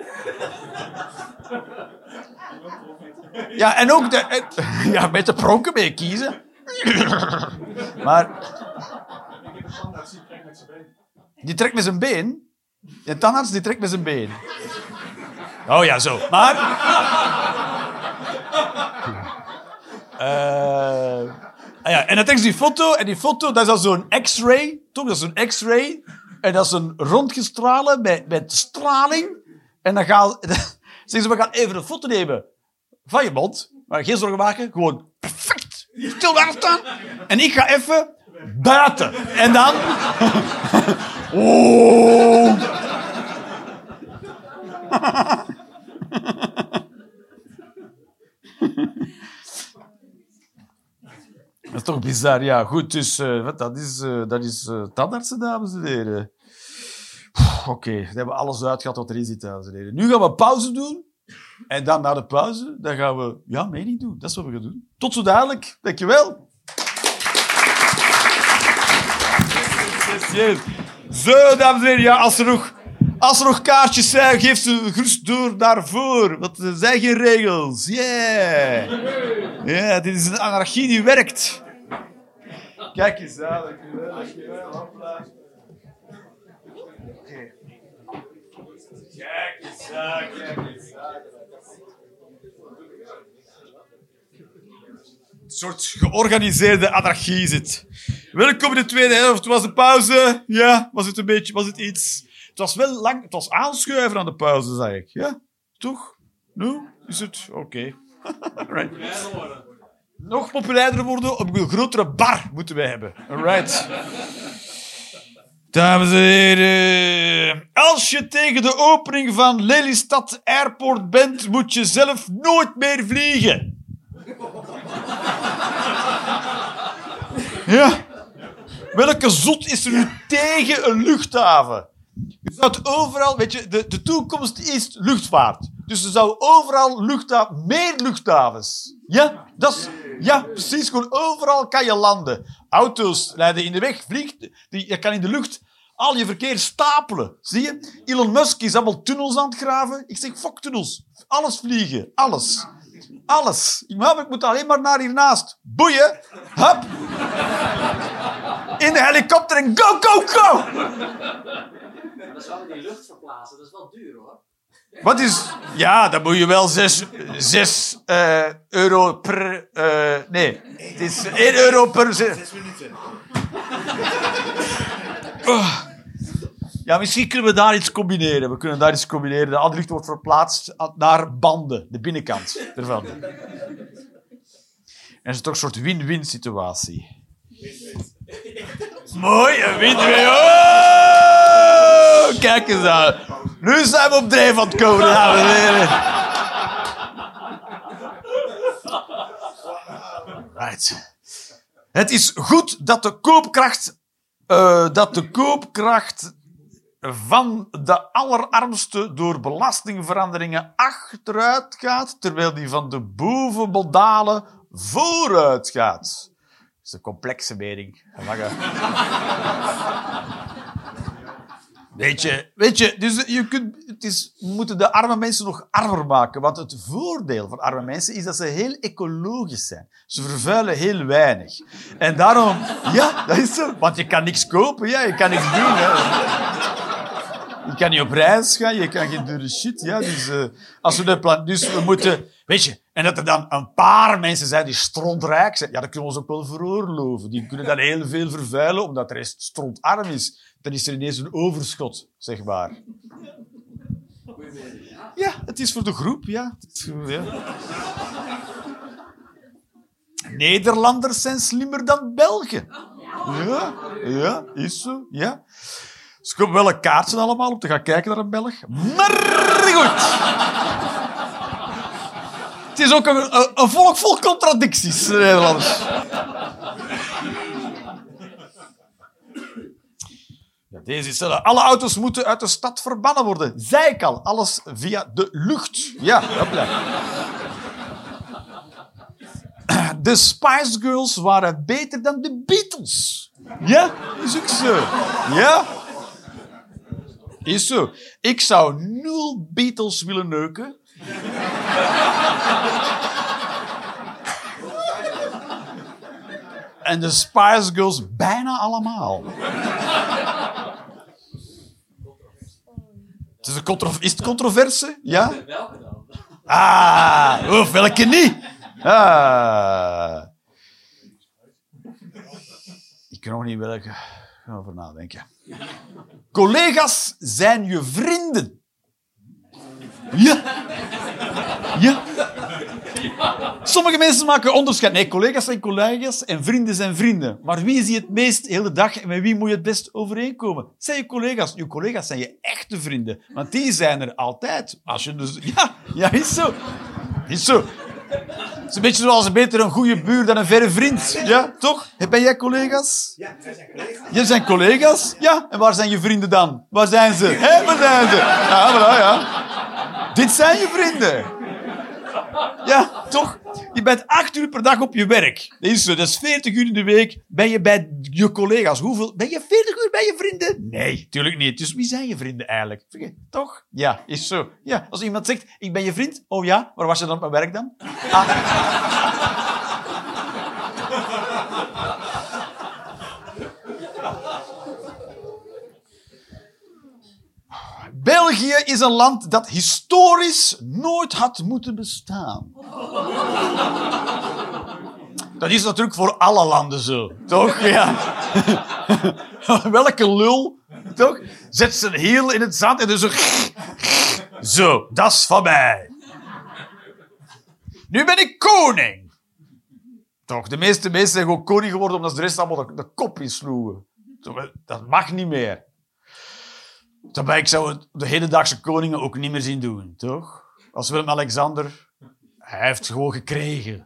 Ja, en ook... De, ja, met te pronken met je kiezen. Maar... Die trekt met zijn been. De tandarts die trekt met zijn been. Oh ja, zo. Maar... Uh, ah ja, en dan trekt ze die foto. En die foto, dat is dan zo'n x-ray. Toch? Dat is zo'n x-ray. En dat is een röntgenstralen met, met straling. En dan gaan... Zeggen ze, we gaan even een foto nemen van je mond. Maar geen zorgen maken. Gewoon perfect. Stil daar staan. En ik ga even buiten. En dan... Oh. Dat is toch bizar. Ja, goed. Dus uh, wat, dat is, uh, dat is uh, tandartsen, dames en heren. Oké, okay, we hebben alles uitgehad wat erin zit, dames en heren. Nu gaan we pauze doen. En dan na de pauze, dan gaan we ja, mening doen. Dat is wat we gaan doen. Tot zo dadelijk. Dankjewel. Yes, yes. Zo, dames en heren. Ja, als er nog, als er nog kaartjes zijn, geef ze gerust door naar voren. Want er zijn geen regels. Yeah. Ja, yeah, dit is een anarchie die werkt. Kijk eens aan. Dankjewel. Dankjewel. Hopla. Oké. Kijk eens aan. Kijk eens aan. Een soort georganiseerde anarchie is het. Welkom in de tweede helft. Was de pauze? Ja, was het een beetje, was het iets? Het was wel lang, het was aanschuiven aan de pauze, zeg ik. Ja, toch? Nu is het oké. Okay. Right. Nog populairder worden, op een grotere bar moeten we hebben. Alright. Dames en heren, als je tegen de opening van Lelystad Airport bent, moet je zelf nooit meer vliegen. Ja. Welke zot is er nu tegen een luchthaven? Je zou het overal, weet je, de, de toekomst is luchtvaart. Dus er zou overal luchthaven, meer luchthavens. Ja, dat is, ja, precies, gewoon overal kan je landen. Auto's rijden in de weg, vliegt, die, je kan in de lucht al je verkeer stapelen. Zie je? Elon Musk is allemaal tunnels aan het graven. Ik zeg, fuck tunnels. Alles vliegen, alles. Alles. Ik moet alleen maar naar hiernaast. Boeien. Hup. In de helikopter en go, go, go. Dan zouden we die lucht verplaatsen. Dat is wel duur, hoor. Wat is... Ja, dan moet je wel zes, zes uh, euro per... Uh, nee, het is één euro per... Zes minuten. Oh. Ja, misschien kunnen we daar iets combineren. We kunnen daar iets combineren. De aandacht wordt verplaatst naar banden, de binnenkant ervan. En het is toch een soort win-win situatie. Mooi, een win-win. Oh, kijk eens aan. Nu zijn we op drijf aan het komen, dames en heren. Right. Het is goed dat de koopkracht, uh, dat de koopkracht van de allerarmsten door belastingveranderingen achteruit gaat, terwijl die van de bovenbodalen vooruit gaat. Dat is een complexe mening. Weet je, weet je, dus je kunt, het is, we moeten de arme mensen nog armer maken. Want het voordeel van arme mensen is dat ze heel ecologisch zijn. Ze vervuilen heel weinig. En daarom, ja, dat is zo. Want je kan niks kopen, ja, je kan niks doen. Hè. Je kan niet op reis gaan, je kan geen dure shit. Ja, dus, uh, als we de plan, dus we moeten, weet je, en dat er dan een paar mensen zijn die strontrijk zijn, ja, dat kunnen we ons ook wel veroorloven. Die kunnen dan heel veel vervuilen, omdat de rest strontarm is. Dan is er ineens een overschot, zeg maar. Ja, het is voor de groep, ja. ja. Nederlanders zijn slimmer dan Belgen. Ja, ja, is zo, ja. Ze komen wel een kaartje allemaal om te gaan kijken naar een Belg. Maar goed. Het is ook een, een, een volk vol contradicties, de Nederlanders. Ja, deze is stellen. Alle auto's moeten uit de stad verbannen worden. Zei ik al. Alles via de lucht. Ja, hopla. De Spice Girls waren beter dan de Beatles. Ja, is ook zo. Ja. Is zo. Ik zou nul Beatles willen neuken. En de Spice Girls bijna allemaal. Het is, een contro- is het controverse? Ja? Welke dan? Ah, of welke niet? Ah. Ik kan nog niet welke. Ik ga over nadenken. Collega's zijn je vrienden. Ja. Ja. Sommige mensen maken onderscheid. Nee, collega's zijn collega's en vrienden zijn vrienden. Maar wie zie je het meest de hele dag en met wie moet je het best overeenkomen? Zijn je collega's. Je collega's zijn je echte vrienden. Want die zijn er altijd. Als je dus... Ja, ja, is zo. Is zo. Het is een beetje zoals beter een goede buur dan een verre vriend. Ja, toch? Ben jij collega's? Ja, wij zijn collega's. Jij zijn collega's? Ja. En waar zijn je vrienden dan? Waar zijn ze? Hé, waar zijn ze? Ja, voilà, ja. Dit zijn je vrienden. Ja, toch? Je bent acht uur per dag op je werk. Dat is zo. Dat is veertig uur in de week. Ben je bij je collega's. Hoeveel? Ben je veertig uur bij je vrienden? Nee, tuurlijk niet. Dus wie zijn je vrienden eigenlijk? Toch? Ja, is zo. Ja, als iemand zegt, ik ben je vriend. Oh ja, waar was je dan op mijn werk dan? Ah. België is een land dat historisch nooit had moeten bestaan. Dat is natuurlijk voor alle landen zo, toch? Ja. Welke lul, toch? Zet zijn hiel in het zand en dus zo... Zo, dat is van mij. Nu ben ik koning. Toch, de meeste mensen zijn gewoon koning geworden omdat ze de rest allemaal de, de kop insloegen. Dat mag niet meer. Daarbij, ik zou het de hedendaagse koningen ook niet meer zien doen, toch? Als Willem-Alexander, hij heeft het gewoon gekregen.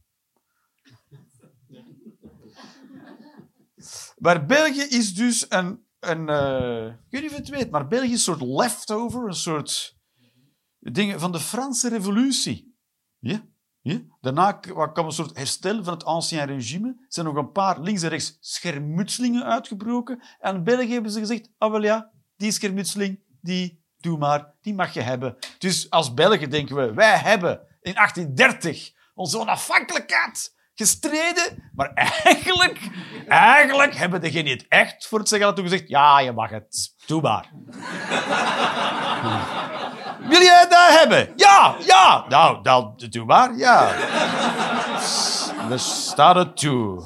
Maar België is dus een... een uh, ik weet niet of je het weet, maar België is een soort leftover, een soort dingen van de Franse revolutie. Ja? Ja? Daarna kwam een soort herstel van het ancien regime. Er zijn nog een paar links en rechts schermutselingen uitgebroken. En in België hebben ze gezegd, ah wel ja, die schermutseling, die doe maar, die mag je hebben. Dus als Belgen denken we, wij hebben in achttien dertig onze onafhankelijkheid gestreden, maar eigenlijk, eigenlijk hebben degenen die het echt voor het zeggen hadden gezegd, ja, je mag het, doe maar. Wil jij dat hebben? Ja, ja. Nou, dan doe maar, ja. We staan het toe.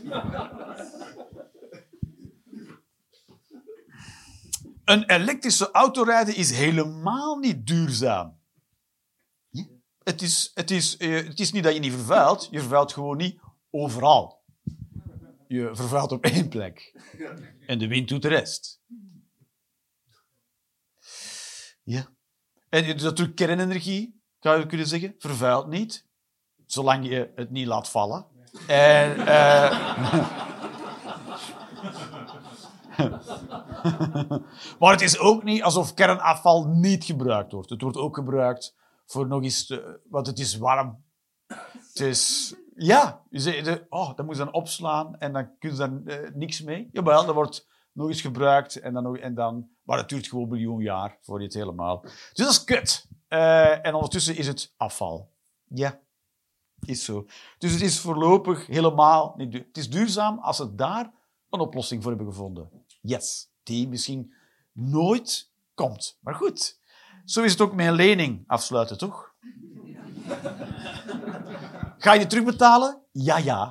Een elektrische auto rijden is helemaal niet duurzaam. Ja. Het, is, het, is, uh, het is niet dat je niet vervuilt, je vervuilt gewoon niet overal. Je vervuilt op één plek. En de wind doet de rest. Ja. En natuurlijk kernenergie, zou je kunnen zeggen, vervuilt niet, zolang je het niet laat vallen. En... Uh, maar het is ook niet alsof kernafval niet gebruikt wordt. Het wordt ook gebruikt voor nog eens... Te, want het is warm. Het is... Ja, je zegt, de, oh, dan moet je dan opslaan en dan kun je daar uh, niks mee. Jawel, dat wordt nog eens gebruikt en dan, nog, en dan... Maar het duurt gewoon een miljoen jaar voor je het helemaal... Dus dat is kut. Uh, en ondertussen is het afval. Ja, is zo. Dus het is voorlopig helemaal niet duur. Het is duurzaam als ze daar een oplossing voor hebben gevonden. Yes, die misschien nooit komt. Maar goed, zo is het ook met een lening afsluiten, toch? Ga je het terugbetalen? Ja, ja.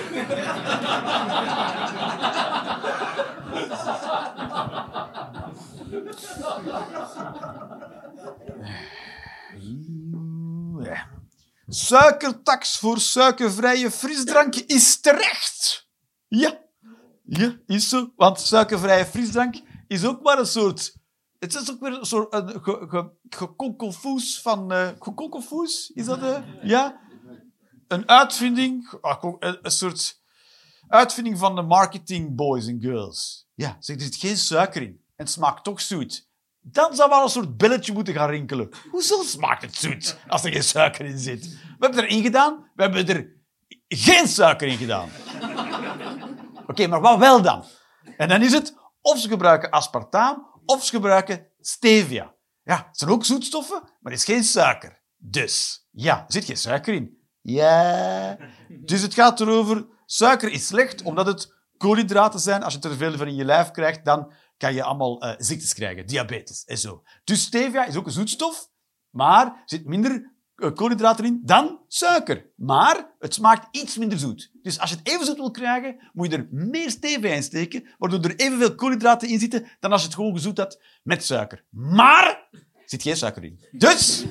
Suikertax voor suikervrije frisdrank is terecht. Ja. Ja, is zo. Want suikervrije frisdrank is ook maar een soort... Het is ook weer een soort... Een ge, ge, gekonkelfoes van... Uh, gekonkelfoes? Is dat... Uh, ja? Een uitvinding... Uh, een, een soort uitvinding van de marketing boys en girls. Ja, zeg, er zit geen suiker in. En het smaakt toch zoet. Dan zou wel een soort belletje moeten gaan rinkelen. Hoezo smaakt het zoet als er geen suiker in zit? We hebben erin gedaan. We hebben er geen suiker in gedaan. Oké, okay, maar wat wel dan? En dan is het, of ze gebruiken aspartaam, of ze gebruiken stevia. Ja, het zijn ook zoetstoffen, maar er is geen suiker. Dus, ja, er zit geen suiker in. Ja. Dus het gaat erover, suiker is slecht, omdat het koolhydraten zijn. Als je te veel van in je lijf krijgt, dan kan je allemaal uh, ziektes krijgen, diabetes en zo. Dus stevia is ook een zoetstof, maar er zit minder koolhydraten in dan suiker. Maar het smaakt iets minder zoet. Dus als je het even zoet wil krijgen, moet je er meer stevia in steken, waardoor er evenveel koolhydraten in zitten dan als je het gewoon gezoet had met suiker. Maar er zit geen suiker in. Dus...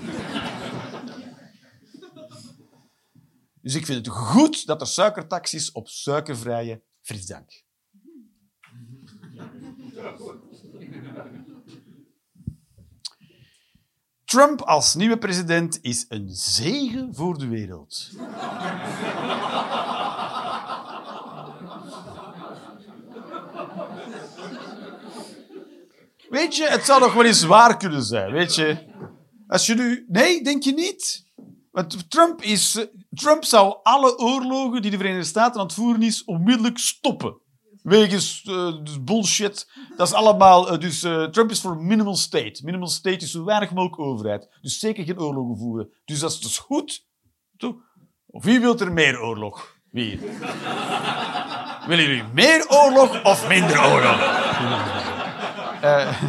Dus ik vind het goed dat er suikertax is op suikervrije frisdrank. Trump als nieuwe president is een zegen voor de wereld. Weet je, het zou nog wel eens waar kunnen zijn, weet je. Als je nu... Nee, denk je niet? Want Trump, is... Trump zou alle oorlogen die de Verenigde Staten aan het voeren is, onmiddellijk stoppen. Wegens uh, dus bullshit. Dat is allemaal... Uh, dus uh, Trump is voor minimal state. Minimal state is zo weinig mogelijk overheid. Dus zeker geen oorlogen voeren. Dus dat is dus goed. Toch? Of wie wil er meer oorlog? Wie? Willen jullie meer oorlog of minder oorlog? uh,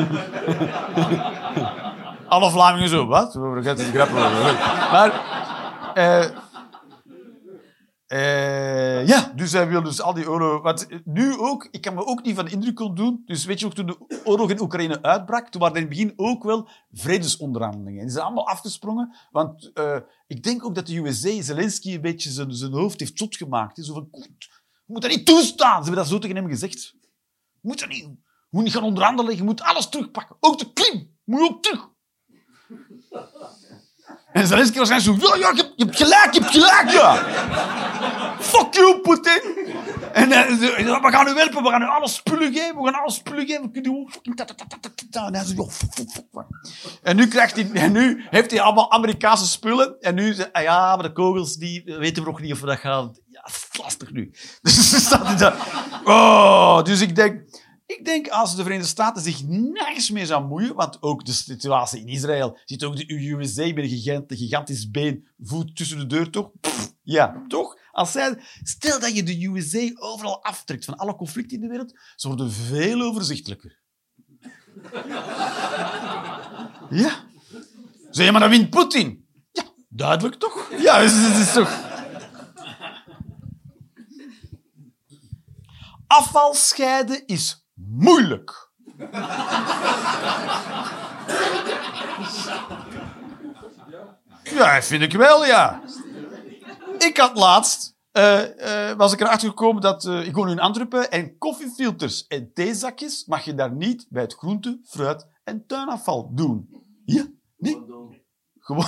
Alle Vlamingen zo, wat? Dat gaat het grappig over. Maar... Uh, Uh, ja, dus hij wil dus al die oorlogen... Want nu ook, ik kan me ook niet van de indruk ontdoen. Dus weet je ook, toen de oorlog in Oekraïne uitbrak, toen waren er in het begin ook wel vredesonderhandelingen. Die zijn allemaal afgesprongen, want uh, ik denk ook dat de U S A Zelensky een beetje zijn, zijn hoofd heeft zot gemaakt. Zo van, je moet dat niet toestaan. Ze hebben dat zo tegen hem gezegd. Je moet dat niet... Je moet niet gaan onderhandelen, je moet alles terugpakken. Ook de Krim moet je ook terug. En Zelensky was zo... Ja, ja, je hebt, je hebt gelijk, je hebt gelijk, ja. Fuck you, Poetin. En uh, we gaan u helpen, we gaan u alle spullen geven, we gaan alle spullen geven. We kunnen u fucking... En hij zo... En nu krijgt hij... En nu heeft hij allemaal Amerikaanse spullen. En nu zegt hij... Ja, maar de kogels, die weten we nog niet of we dat gaan... Ja, dat is lastig nu. Dus staat hij daar... Oh, dus ik denk... Ik denk als de Verenigde Staten zich nergens meer zou moeien, want ook de situatie in Israël zit ook de U S A met een gigant, gigantisch been, voet tussen de deur, toch? Pff, ja, toch? Als zij, stel dat je de U S A overal aftrekt van alle conflicten in de wereld, ze worden veel overzichtelijker. Ja. Zeg je, maar dan wint Poetin. Ja, duidelijk toch? Ja, het is, het is toch... Afval scheiden is moeilijk. Ja, dat vind ik wel, ja. Ik had laatst... Uh, uh, was ik erachter gekomen dat... Uh, ik woon nu in Antwerpen en koffiefilters en theezakjes mag je daar niet bij het groente, fruit en tuinafval doen. Ja? Nee? Gewoon...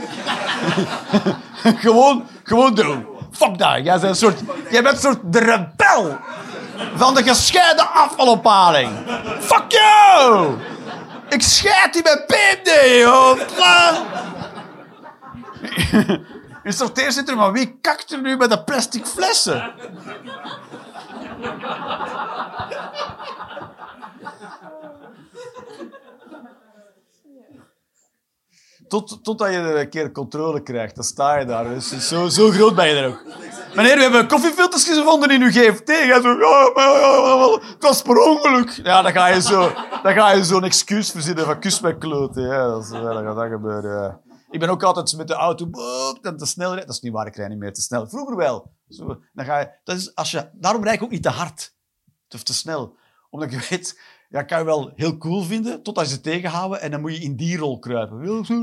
gewoon, gewoon doen. Fuck dat. Jij bent een soort... Jij bent een soort de rebel van de gescheiden afvalophaling. Fuck you! Ik scheid die bij P M D, joh. In het sorteercentrum, maar wie kakt er nu met de plastic flessen? Tot, totdat je er een keer controle krijgt, dan sta je daar. Dus zo, zo groot ben je er ook. Meneer, we hebben koffiefilters gevonden in uw G F T. Ga zo, ja, maar, ja, maar, het was per ongeluk. Ja, dan ga je zo, dan ga je zo'n excuus verzinnen van kus met kloten. Ja, dat is, ja, dan gaat dat gebeuren. Ja. Ik ben ook altijd met de auto boop, te snel rijden. Dat is niet waar, ik rijd niet meer te snel. Vroeger wel. Zo, dan ga je, dat is als je, daarom rijd ik ook niet te hard. Of te snel. Omdat je weet, ja, kan je wel heel cool vinden, totdat ze tegenhouden en dan moet je in die rol kruipen.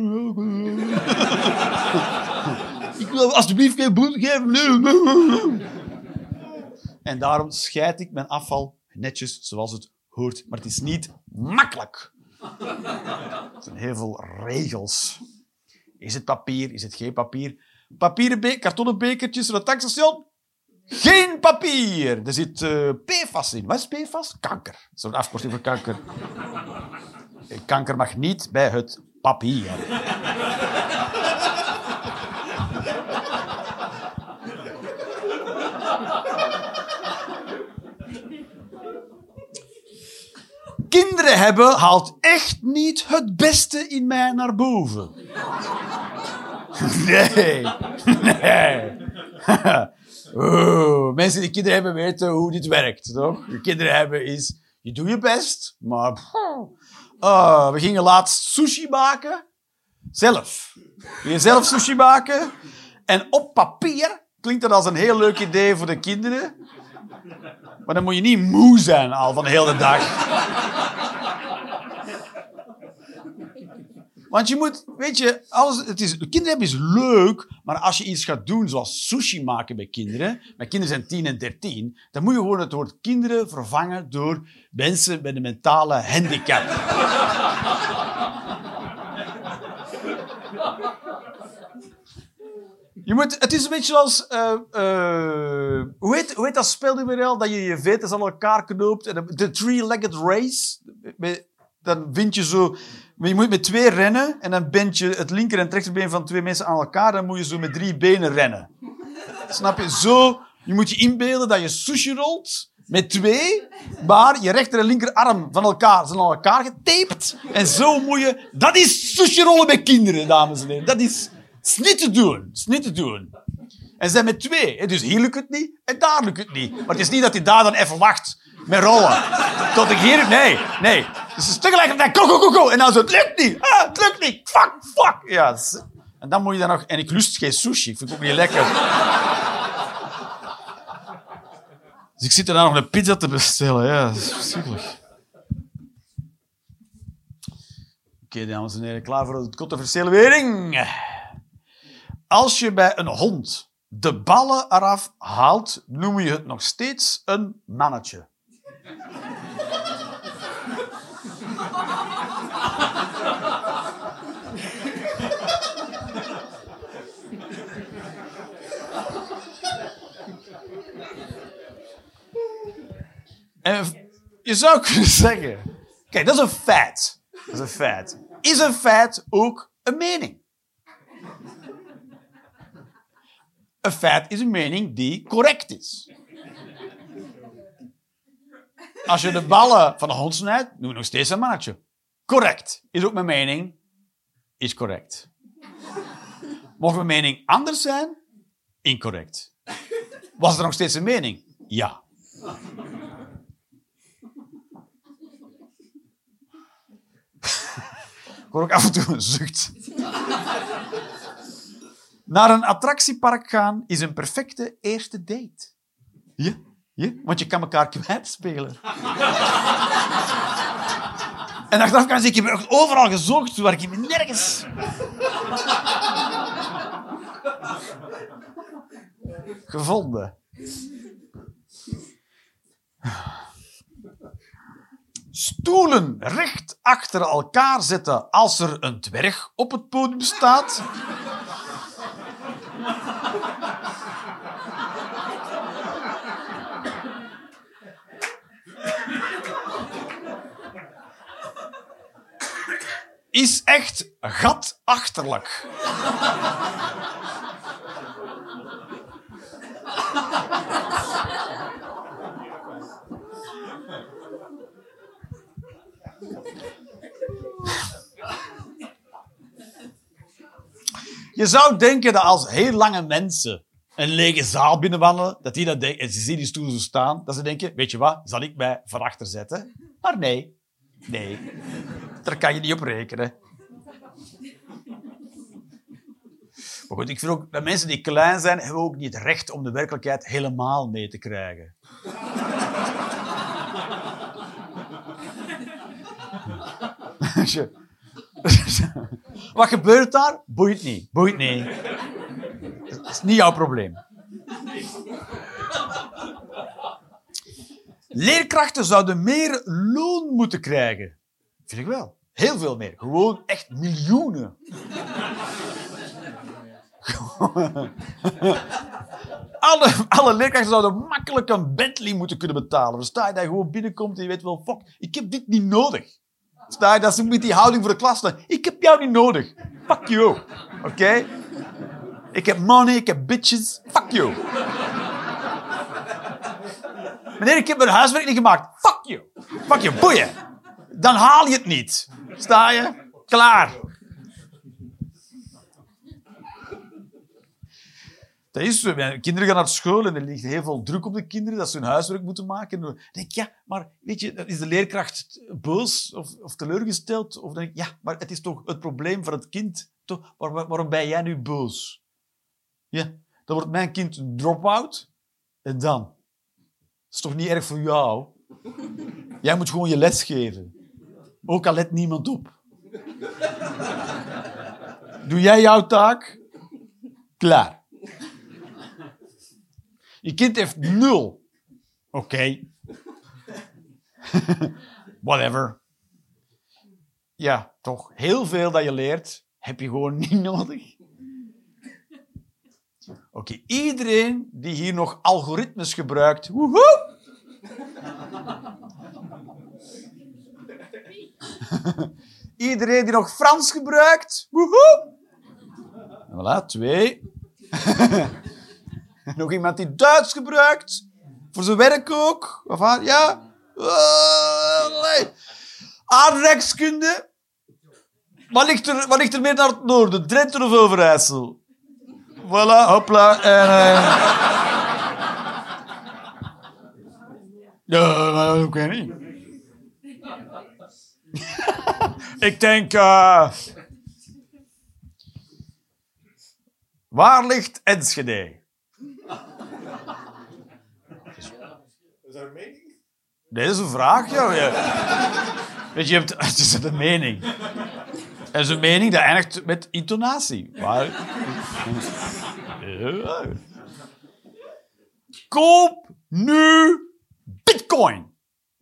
Ik wil alsjeblieft geen bloed geven. En daarom scheid ik mijn afval netjes zoals het hoort. Maar het is niet makkelijk. Er zijn heel veel regels. Is het papier? Is het geen papier? Papieren be- kartonnen bekertjes van het tankstation? Geen papier! Er zit uh, P F A S in. Wat is P F A S? Kanker. Dat is een afkorting voor kanker. Kanker mag niet bij het papier. Kinderen hebben haalt echt niet het beste in mij naar boven. Nee. Nee. Oh, mensen die kinderen hebben weten hoe dit werkt, toch? Die kinderen hebben is, je doet je best, maar... Oh, we gingen laatst sushi maken. Zelf. We gingen zelf sushi maken. En op papier klinkt dat als een heel leuk idee voor de kinderen. Maar dan moet je niet moe zijn al van de hele dag. Want je moet, weet je, alles, het is, kinderen hebben is leuk, maar als je iets gaat doen zoals sushi maken bij kinderen, mijn kinderen zijn tien en dertien, dan moet je gewoon het woord kinderen vervangen door mensen met een mentale handicap. Je moet, het is een beetje zoals, uh, uh, hoe, heet, hoe heet dat spel nu weer al, dat je je veters aan elkaar knoopt, en de three-legged race, dan vind je zo... Je moet met twee rennen en dan bent je het linker en het rechterbeen van twee mensen aan elkaar. Dan moet je zo met drie benen rennen. Snap je? Zo, je moet je inbeelden dat je sushi rolt met twee, maar je rechter en linkerarm van elkaar zijn aan elkaar getaped. En zo moet je... Dat is sushi rollen met kinderen, dames en heren. Dat is, is niet te doen. Dat is niet te doen. En ze zijn met twee. Dus hier lukt het niet en daar lukt het niet. Maar het is niet dat hij daar dan even wacht met rollen. Tot ik hier... Nee, nee. Dus een stuk tegelijkertijd, go, go, go, go. En dan zo, het lukt niet. Ah, het lukt niet. Fuck, fuck. Ja, is... En dan moet je dan nog... En ik lust geen sushi. Ik vind het ook niet lekker. Dus ik zit er dan nog een pizza te bestellen. Ja, dat is verschrikkelijk. Oké, okay, dames en heren. Klaar voor het controversiële wering. Als je bij een hond de ballen eraf haalt, noem je het nog steeds een mannetje. En je zou kunnen zeggen... Kijk, dat is een feit. Dat is een feit. Is een feit ook een mening? Een feit is een mening die correct is. Als je de ballen van de hond snijdt, noem je nog steeds een mannetje. Correct. Is ook mijn mening. Is correct. Mocht mijn mening anders zijn? Incorrect. Was er nog steeds een mening? Ja. Ik hoor ook af en toe een zucht. Naar een attractiepark gaan is een perfecte eerste date. Ja, ja, want je kan elkaar kwijtspelen. En achteraf kan je zeggen, ik heb echt overal gezocht, waar ik me nergens... gevonden. Stoelen recht achter elkaar zetten als er een dwerg op het podium staat. Is echt gatachterlijk. Je zou denken dat als heel lange mensen een lege zaal binnenwandelen, dat die dat denken, en ze zien die stoelen zo staan, dat ze denken, weet je wat, zal ik mij van achter zetten? Maar nee, nee, daar kan je niet op rekenen. Maar goed, ik vind ook dat mensen die klein zijn, hebben ook niet het recht om de werkelijkheid helemaal mee te krijgen. Wat gebeurt daar? Boeit niet. Boeit niet. Dat is niet jouw probleem. Leerkrachten zouden meer loon moeten krijgen. Vind ik wel. Heel veel meer. Gewoon echt miljoenen. alle, alle leerkrachten zouden makkelijk een Bentley moeten kunnen betalen. Versta je dat je gewoon binnenkomt en je weet wel, fuck, ik heb dit niet nodig. Sta je, dat is met die houding voor de klas. Ik heb jou niet nodig. Fuck you. Oké? Okay? Ik heb money, ik heb bitches. Fuck you. Meneer, ik heb mijn huiswerk niet gemaakt. Fuck you. Fuck you. Boeien. Dan haal je het niet. Sta je? Klaar. Dat is zo. Kinderen gaan naar school en er ligt heel veel druk op de kinderen dat ze hun huiswerk moeten maken. En dan denk ik, ja, maar weet je, is de leerkracht boos of, of teleurgesteld? Of denk ik, ja, maar het is toch het probleem van het kind. Toch? Waar, waar, waarom ben jij nu boos? Ja, dan wordt mijn kind een drop-out. En dan? Dat is toch niet erg voor jou? Jij moet gewoon je les geven. Ook al let niemand op. Doe jij jouw taak? Klaar. Je kind heeft nul. Oké. Okay. Whatever. Ja, toch. Heel veel dat je leert, heb je gewoon niet nodig. Oké, okay. Iedereen die hier nog algoritmes gebruikt, woehoe! Iedereen die nog Frans gebruikt, woehoe! Voilà, twee. Nog iemand die Duits gebruikt. Voor zijn werk ook. Of haar, ja. Uh, Aardrijkskunde. Wat ligt, er, wat ligt er meer naar het noorden? Drenthe of Overijssel? Voilà, hopla. En, uh... ja, dat weet ik niet. Ik denk... Uh... Waar ligt Enschede? Is dat een mening? Nee, dat is een vraag. Ja. Weet je, je hebt, het is een mening. En het is een mening dat eindigt met intonatie. Maar... Ja. Koop nu bitcoin.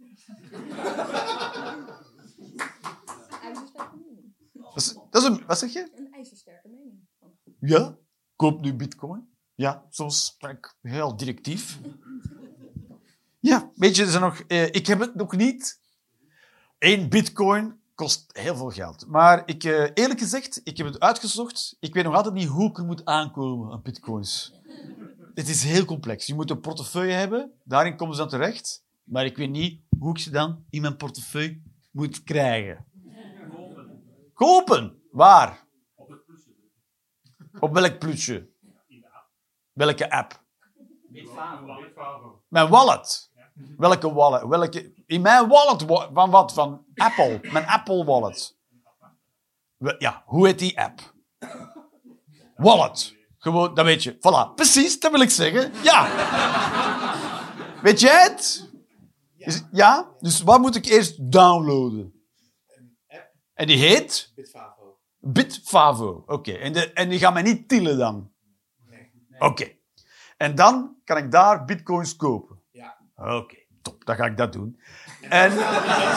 Dat is, dat is een, wat zeg je? Een ijzersterke mening. Ja, koop nu bitcoin. Ja, soms ben ik heel directief. Ja, weet je, er zijn nog, eh, ik heb het nog niet. Eén bitcoin kost heel veel geld. Maar ik, eh, eerlijk gezegd, ik heb het uitgezocht. Ik weet nog altijd niet hoe ik er moet aankomen aan bitcoins. Het is heel complex. Je moet een portefeuille hebben. Daarin komen ze dan terecht. Maar ik weet niet hoe ik ze dan in mijn portefeuille moet krijgen. Kopen. Kopen? Waar? Op het plusje. Op welk plusje? Welke app? Bitfavo. Mijn wallet. Welke wallet? Welke... In mijn wallet van wat? Van Apple. Mijn Apple wallet. Ja, hoe heet die app? Wallet. Gewoon, dat weet je. Voilà, precies, dat wil ik zeggen. Ja. Weet jij het? Is, ja? Dus wat moet ik eerst downloaden? Een app, En die heet? Bitfavo. Bitfavo. Oké. En, de- en die gaat mij niet tillen dan? Nee. Oké. En dan kan ik daar bitcoins kopen? Ja. Oké, top. Dan ga ik dat doen. En, En dan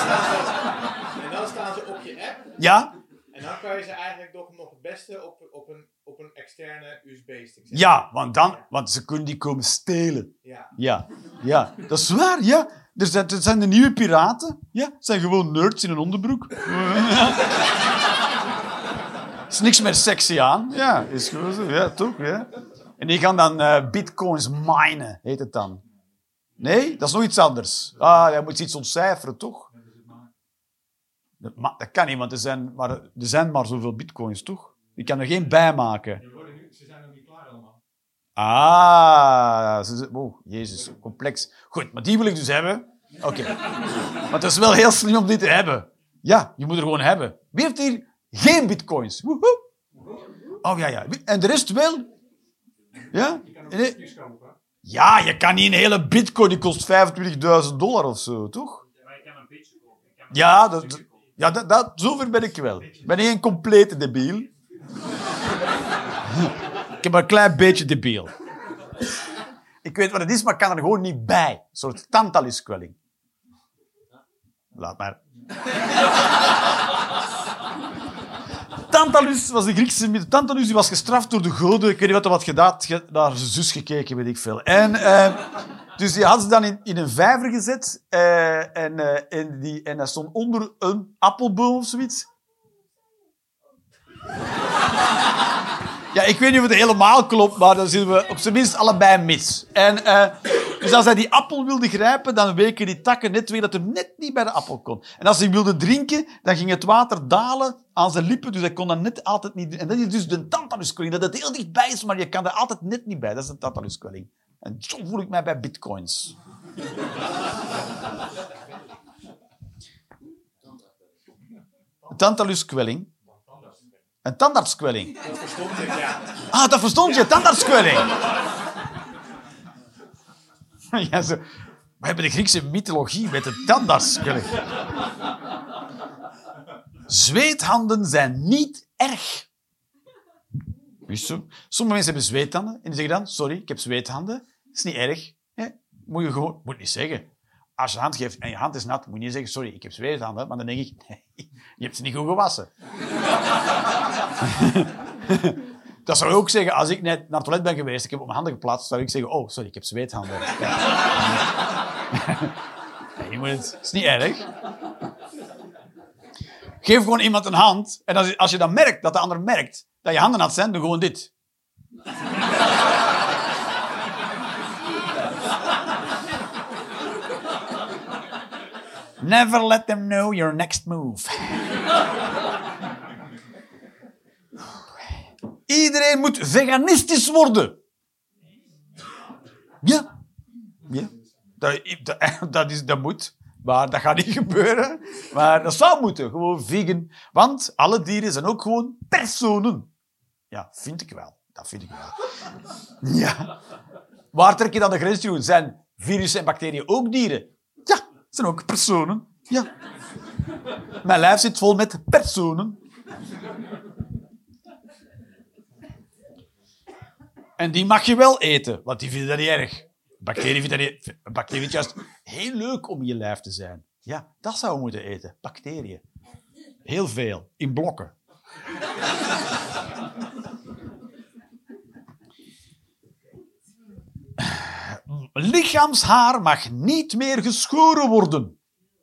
staan ze op je app. ja? En dan kan je ze eigenlijk nog, nog het beste op, op, een, op een externe U S B-stick zetten. Ja, want, dan, want ze kunnen die komen stelen. Ja. Ja, ja. Dat is waar, ja. Er zijn, er zijn de nieuwe piraten. Ja, het zijn gewoon nerds in een onderbroek. Er is niks meer sexy aan. Ja, is gewoon zo. Ja, toch, ja. En die gaan dan uh, bitcoins minen, heet het dan. Nee, dat is nog iets anders. Ah, jij moet iets ontcijferen, toch? Dat, ma- dat kan niet, want er zijn, maar, er zijn maar zoveel bitcoins, toch? Je kan er geen bij maken. Ze zijn nog niet klaar allemaal. Ah, ze ze- oh, jezus, complex. Goed, maar die wil ik dus hebben. Oké. Maar het is wel heel slim om die te hebben. Ja, je moet er gewoon hebben. Wie heeft hier geen bitcoins? Woehoe. Oh ja, ja. En de rest wel? Ja? Nee. Ja, je kan niet een hele bitcoin, die kost vijfentwintigduizend dollar of zo, toch? Maar je kan een beetje kopen. Je kan Ja, dat, ja dat, dat, zover ben ik wel. Ik ben niet een complete debiel. Ik heb een klein beetje debiel. Ik weet wat het is, maar ik kan er gewoon niet bij. Een soort tantaluskwelling. Laat maar. Tantalus was de Griekse mythe. Tantalus die was gestraft door de goden. Ik weet niet wat hij had gedaan. Ge- naar zijn zus gekeken, weet ik veel. En, eh, dus die had ze dan in, in een vijver gezet. eh, en, eh, en, die, en hij stond onder een appelboom of zoiets. Ja, ik weet niet of het helemaal klopt, maar dan zitten we op zijn minst allebei mis. En, eh, dus als hij die appel wilde grijpen, dan weken die takken net weer dat hij net niet bij de appel kon. En als hij wilde drinken, dan ging het water dalen aan zijn lippen, dus hij kon dat net altijd niet doen. En dat is dus de tantaluskwelling, dat het heel dichtbij is, maar je kan er altijd net niet bij. Dat is de tantaluskwelling. En zo voel ik mij bij bitcoins. Een tantaluskwelling. Een tandartskwelling. Dat verstond ik, ja. Ah, dat verstond je, tandartskwelling. Ja, zo. We hebben de Griekse mythologie met de tandartskwelling. Zweethanden zijn niet erg. Wist je? Sommige mensen hebben zweethanden en die zeggen dan, sorry, ik heb zweethanden. Dat is niet erg. Ja, moet je gewoon, moet niet zeggen. Als je hand geeft en je hand is nat, moet je niet zeggen, sorry, ik heb zweethanden. Maar dan denk ik, nee, je hebt ze niet goed gewassen. Dat zou ik ook zeggen, als ik net naar het toilet ben geweest, ik heb op mijn handen geplaatst, zou ik zeggen, oh, sorry, ik heb zweethanden. Nee, je moet het, het is niet erg. Geef gewoon iemand een hand, en als je, als je dan merkt, dat de ander merkt, dat je handen nat zijn, doe gewoon dit. Never let them know your next move. Iedereen moet veganistisch worden. Ja. Ja. Dat, dat, dat, is, dat moet. Maar dat gaat niet gebeuren. Maar dat zou moeten. Gewoon vegan. Want alle dieren zijn ook gewoon personen. Ja, vind ik wel. Dat vind ik wel. Ja. Waar trek je dan de grens toe? Zijn virussen en bacteriën ook dieren? Ja, zijn ook personen. Ja. Mijn lijf zit vol met personen. En die mag je wel eten, want die vinden dat niet erg. Bacteriën vinden dat niet... Bacteriën vinden het juist heel leuk om in je lijf te zijn. Ja, dat zou je moeten eten. Bacteriën. Heel veel. In blokken. Lichaamshaar mag niet meer geschoren worden.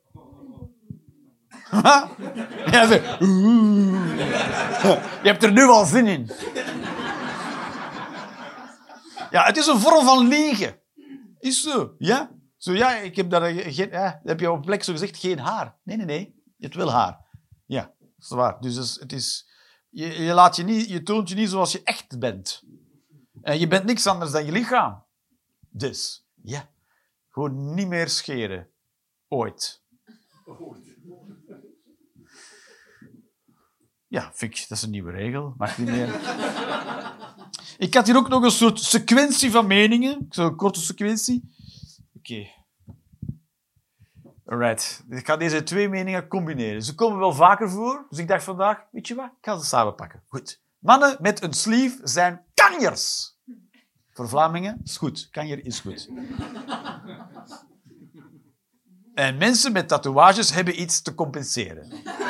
Ja, zo. Je hebt er nu al zin in. Ja, het is een vorm van liegen. Is zo, ja? Zo, ja, ik heb daar geen... Ja, heb je op een plek zo gezegd, geen haar. Nee, nee, nee. Je hebt wel haar. Ja, dat is waar. Dus het is... Het is je, je, laat je, niet, je toont je niet zoals je echt bent. En je bent niks anders dan je lichaam. Dus, ja. Gewoon niet meer scheren. Ooit. Ja, vind ik, dat is een nieuwe regel. Mag niet meer. Ik had hier ook nog een soort sequentie van meningen. Zo'n korte sequentie. Oké. Okay. Alright. Ik ga deze twee meningen combineren. Ze komen wel vaker voor. Dus ik dacht vandaag, weet je wat? Ik ga ze samenpakken. Goed. Mannen met een sleeve zijn kanjers. Voor Vlamingen is goed. Kanjer is goed. En mensen met tatoeages hebben iets te compenseren.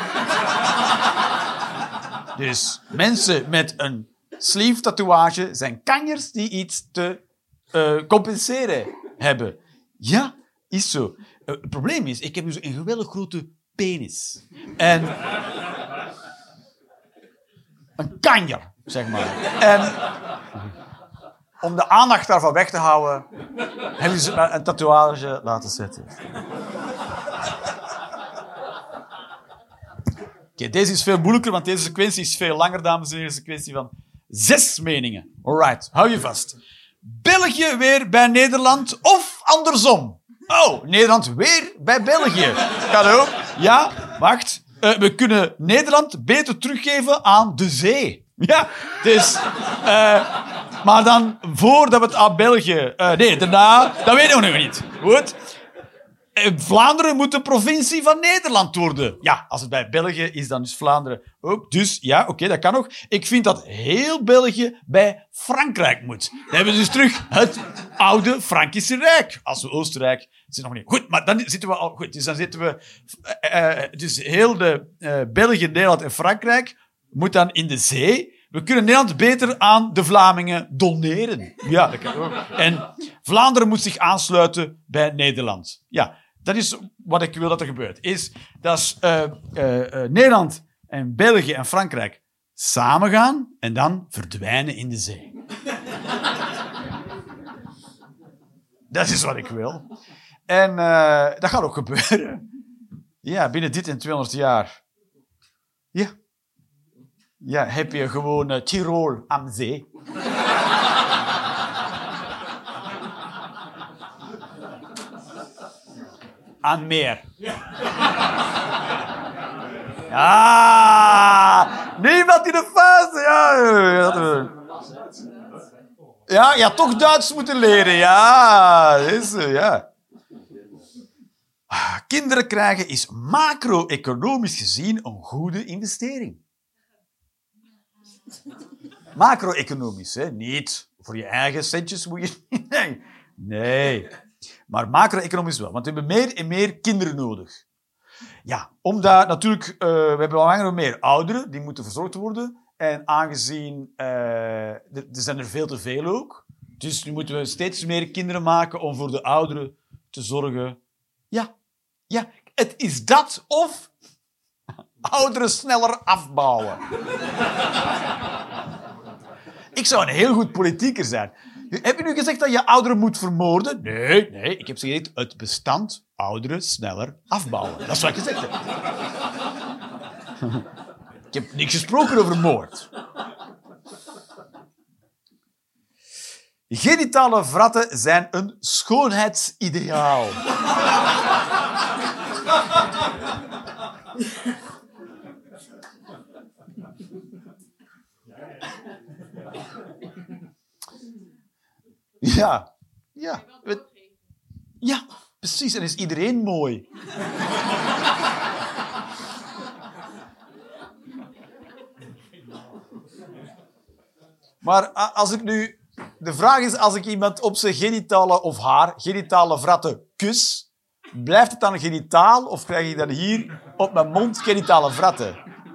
Dus mensen met een sleeve tatoeage zijn kanjers die iets te uh, compenseren hebben. Ja, is zo. Uh, het probleem is, ik heb dus een geweldig grote penis. En een kanjer, zeg maar. En om de aandacht daarvan weg te houden, hebben ze een tatoeage laten zetten. Okay, deze is veel moeilijker, want deze sequentie is veel langer, dames en heren. Een sequentie van zes meningen. Alright, hou je vast. België weer bij Nederland of andersom? Oh, Nederland weer bij België. Kan ook. Ja, wacht. Uh, we kunnen Nederland beter teruggeven aan de zee. Ja, dus... Uh, maar dan, voordat we het aan België... Uh, nee, daarna... Dat weten we nog niet. Goed. Vlaanderen moet de provincie van Nederland worden. Ja, als het bij België is, dan is Vlaanderen ook. Dus ja, oké, okay, dat kan nog. Ik vind dat heel België bij Frankrijk moet. Dan hebben we dus terug het oude Frankische Rijk. Als we Oostenrijk... Zit nog niet. Goed, maar dan zitten we al... Goed, dus dan zitten we... Uh, dus heel de uh, België, Nederland en Frankrijk moet dan in de zee... We kunnen Nederland beter aan de Vlamingen doneren. Ja, dat kan ook. En Vlaanderen moet zich aansluiten bij Nederland. Ja, dat is wat ik wil dat er gebeurt. Is dat uh, uh, uh, Nederland en België en Frankrijk samengaan en dan verdwijnen in de zee. Dat is wat ik wil. En uh, dat gaat ook gebeuren. Ja, binnen dit en tweehonderd jaar. Ja. Ja, heb je gewoon uh, Tirol aan zee. Aan meer. Ah, niemand in de fase. Ja, ja, ja, toch Duits moeten leren. Ja, is, ja. Kinderen krijgen is macro-economisch gezien een goede investering. Macro-economisch, hè? Niet voor je eigen centjes moet je... Nee. Nee. Maar macro-economisch wel. Want we hebben meer en meer kinderen nodig. Ja, omdat natuurlijk... Uh, we hebben al langer meer ouderen die moeten verzorgd worden. En aangezien... Uh, er zijn er veel te veel ook. Dus nu moeten we steeds meer kinderen maken om voor de ouderen te zorgen. Ja. Ja. Het is dat of... Ouderen sneller afbouwen. Ik zou een heel goed politieker zijn. Heb je nu gezegd dat je ouderen moet vermoorden? Nee, nee. Ik heb gezegd het bestand ouderen sneller afbouwen. Dat is wat ik gezegd heb. Ik heb niks gesproken over moord. Genitale vratten zijn een schoonheidsideaal. Ja, ja. Ja, precies. En is iedereen mooi. Maar als ik nu... De vraag is, als ik iemand op zijn genitale of haar genitale vratten kus, blijft het dan genitaal of krijg ik dan hier op mijn mond genitale vratten?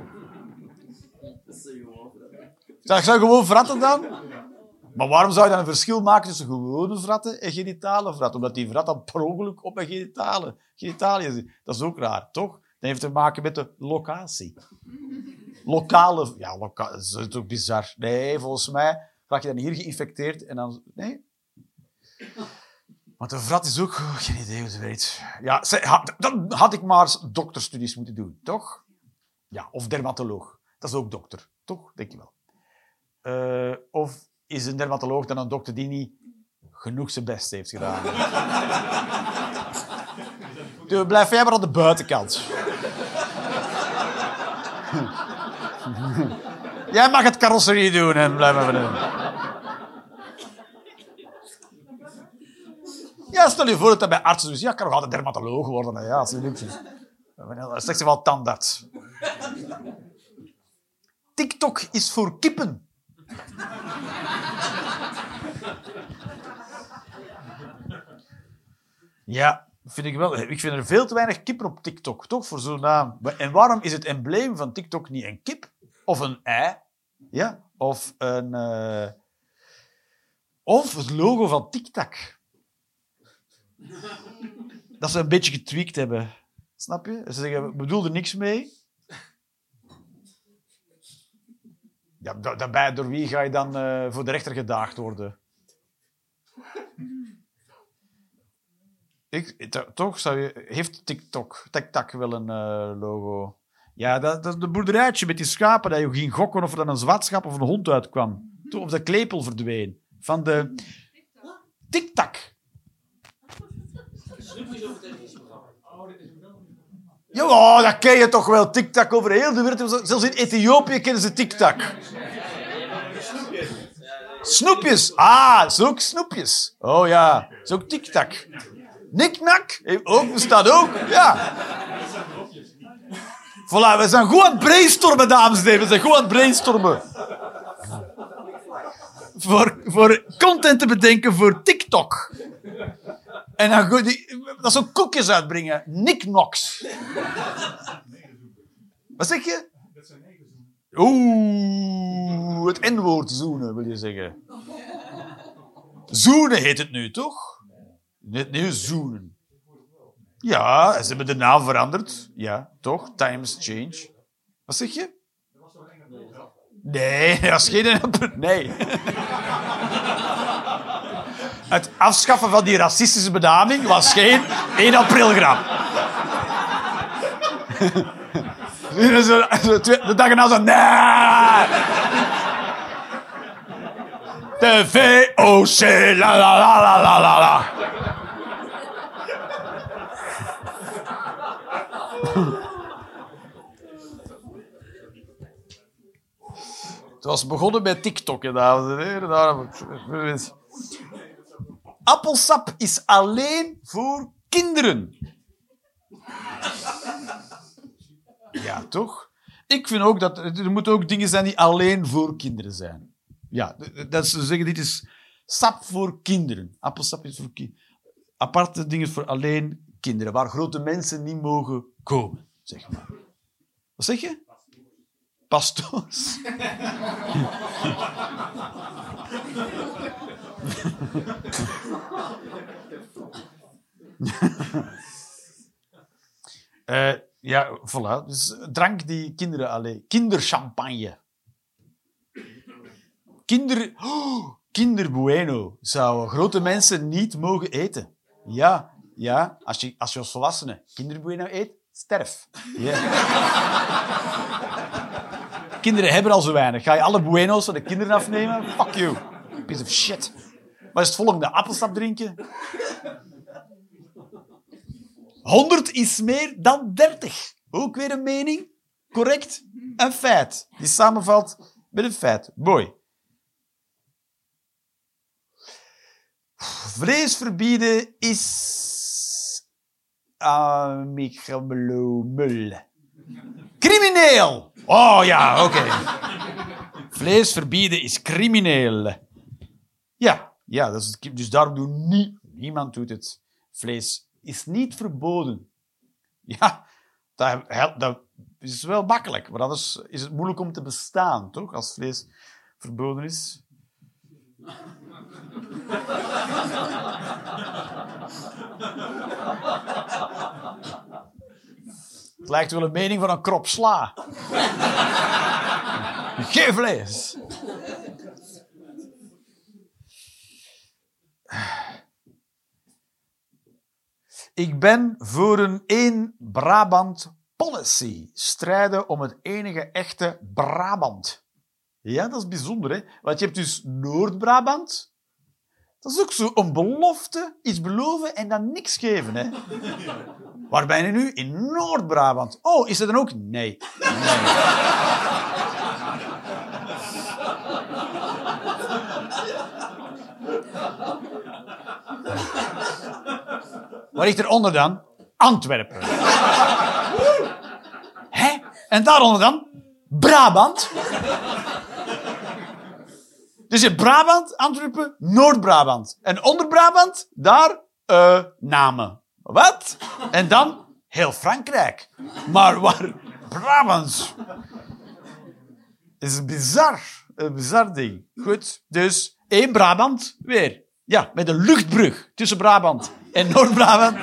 Zou ik gewoon vratten dan? Maar waarom zou je dan een verschil maken tussen gewone vratten en genitale vratten? Omdat die vrat dan per ongeluk op mijn genitale, genitaliën zit. Dat is ook raar, toch? Dat heeft te maken met de locatie. Lokale... Ja, loka- dat is ook bizar. Nee, volgens mij raak je dan hier geïnfecteerd en dan... Nee? Want een vrat is ook... Oh, geen idee hoe ze weet. Ja, dan had ik maar dokterstudies moeten doen, toch? Ja, of dermatoloog. Dat is ook dokter, toch? Denk je wel. Uh, of... Is een dermatoloog dan een dokter die niet genoeg zijn best heeft gedaan? Dus blijf jij maar aan de buitenkant. Jij mag het carrosserie doen en blijf maar doen. Ja, stel je voor dat dat bij artsen is. Ja, ik kan nog altijd dermatoloog worden. Hè. Ja, dat is niks. Dat is echt wel tandarts. TikTok is voor kippen. Ja, vind ik wel. Ik vind er veel te weinig kippen op TikTok, toch? Voor zo'n naam. En waarom is het embleem van TikTok niet een kip? Of een ei? Ja? Of een... Uh... Of het logo van TikTok. Dat ze een beetje getweakt hebben. Snap je? Ze zeggen, we bedoelden niks mee. Ja, daarbij, door wie ga je dan uh, voor de rechter gedaagd worden? Ik, to, toch zou je... Heeft TikTok, TikTok wel een uh, logo? Ja, dat, dat is de boerderijtje met die schapen, dat je ging gokken of er dan een zwartschap of een hond uitkwam. Of de klepel verdween. Van de... TikTok. Ja, oh, dat ken je toch wel. TikTok over heel de wereld. Zelfs in Ethiopië kennen ze TikTok. Snoepjes. Ah, dat is ook snoepjes. Oh ja, dat is ook TikTok. Niknak. Ook, bestaat ook. Ja. Voilà, we zijn goed aan het brainstormen, dames en heren. We zijn goed aan het brainstormen. Voor, voor content te bedenken voor TikTok. En dan goed, die, dat zo koekjes uitbrengen. Nicknocks. Wat zeg je? Oeh, het N-woord zoenen, wil je zeggen. Zoenen heet het nu, toch? Net nu zoenen. Ja, ze hebben de naam veranderd. Ja, toch? Times change. Wat zeg je? Nee, dat is geen... Nee. Het afschaffen van die racistische benaming was geen één april grap. De dag erna zo... Nee! De V O C, la la la la la la la. Het was begonnen bij TikTok, hè, dames en heren. Daarom... Appelsap is alleen voor kinderen. Ja, toch? Ik vind ook dat er moeten ook dingen zijn die alleen voor kinderen zijn. Ja, dat ze zeggen, dit is sap voor kinderen. Appelsap is voor kinderen. Aparte dingen voor alleen kinderen, waar grote mensen niet mogen komen, zeg maar. Wat zeg je? Pastoors. uh, ja, voilà. Dus drank die kinderen alleen. Kinderchampagne. Kinder... Oh, Kinder Bueno zouden grote mensen niet mogen eten. Ja, ja. Als je als, je als volwassene Kinder Bueno eet, sterf. Yeah. Kinderen hebben al zo weinig. Ga je alle Bueno's van de kinderen afnemen? Fuck you. Piece of shit. Wat is het volgende? Appelsap drinken? honderd is meer dan dertig. Ook weer een mening. Correct. Een feit. Die samenvalt met een feit. Mooi. Vlees verbieden is... Amicablomul. Crimineel! Oh ja, oké. Okay. Vlees verbieden is crimineel. Ja, ja dat is, dus daarom doet nie, niemand doet het. Vlees is niet verboden. Ja, dat, dat is wel makkelijk, maar anders is het moeilijk om te bestaan, toch? Als vlees verboden is. Het lijkt wel een mening van een krop sla. Geen vlees. Ik ben voor een één Brabant policy. Strijden om het enige echte Brabant. Ja, dat is bijzonder, hè? Want je hebt dus Noord-Brabant. Dat is ook zo een belofte, iets beloven en dan niks geven, hè? Waar ben je nu? In Noord-Brabant. Oh, is er dan ook? Nee. Nee. Wat ligt er onder dan? Antwerpen. Hè? En daaronder dan? Brabant. Dus je hebt Brabant, Antwerpen, Noord-Brabant. En onder Brabant, daar, uh, Namen. Wat? En dan heel Frankrijk. Maar waar? Brabant. is bizar. Een bizar ding. Goed, dus één Brabant weer. Ja, met een luchtbrug tussen Brabant en Noord-Brabant.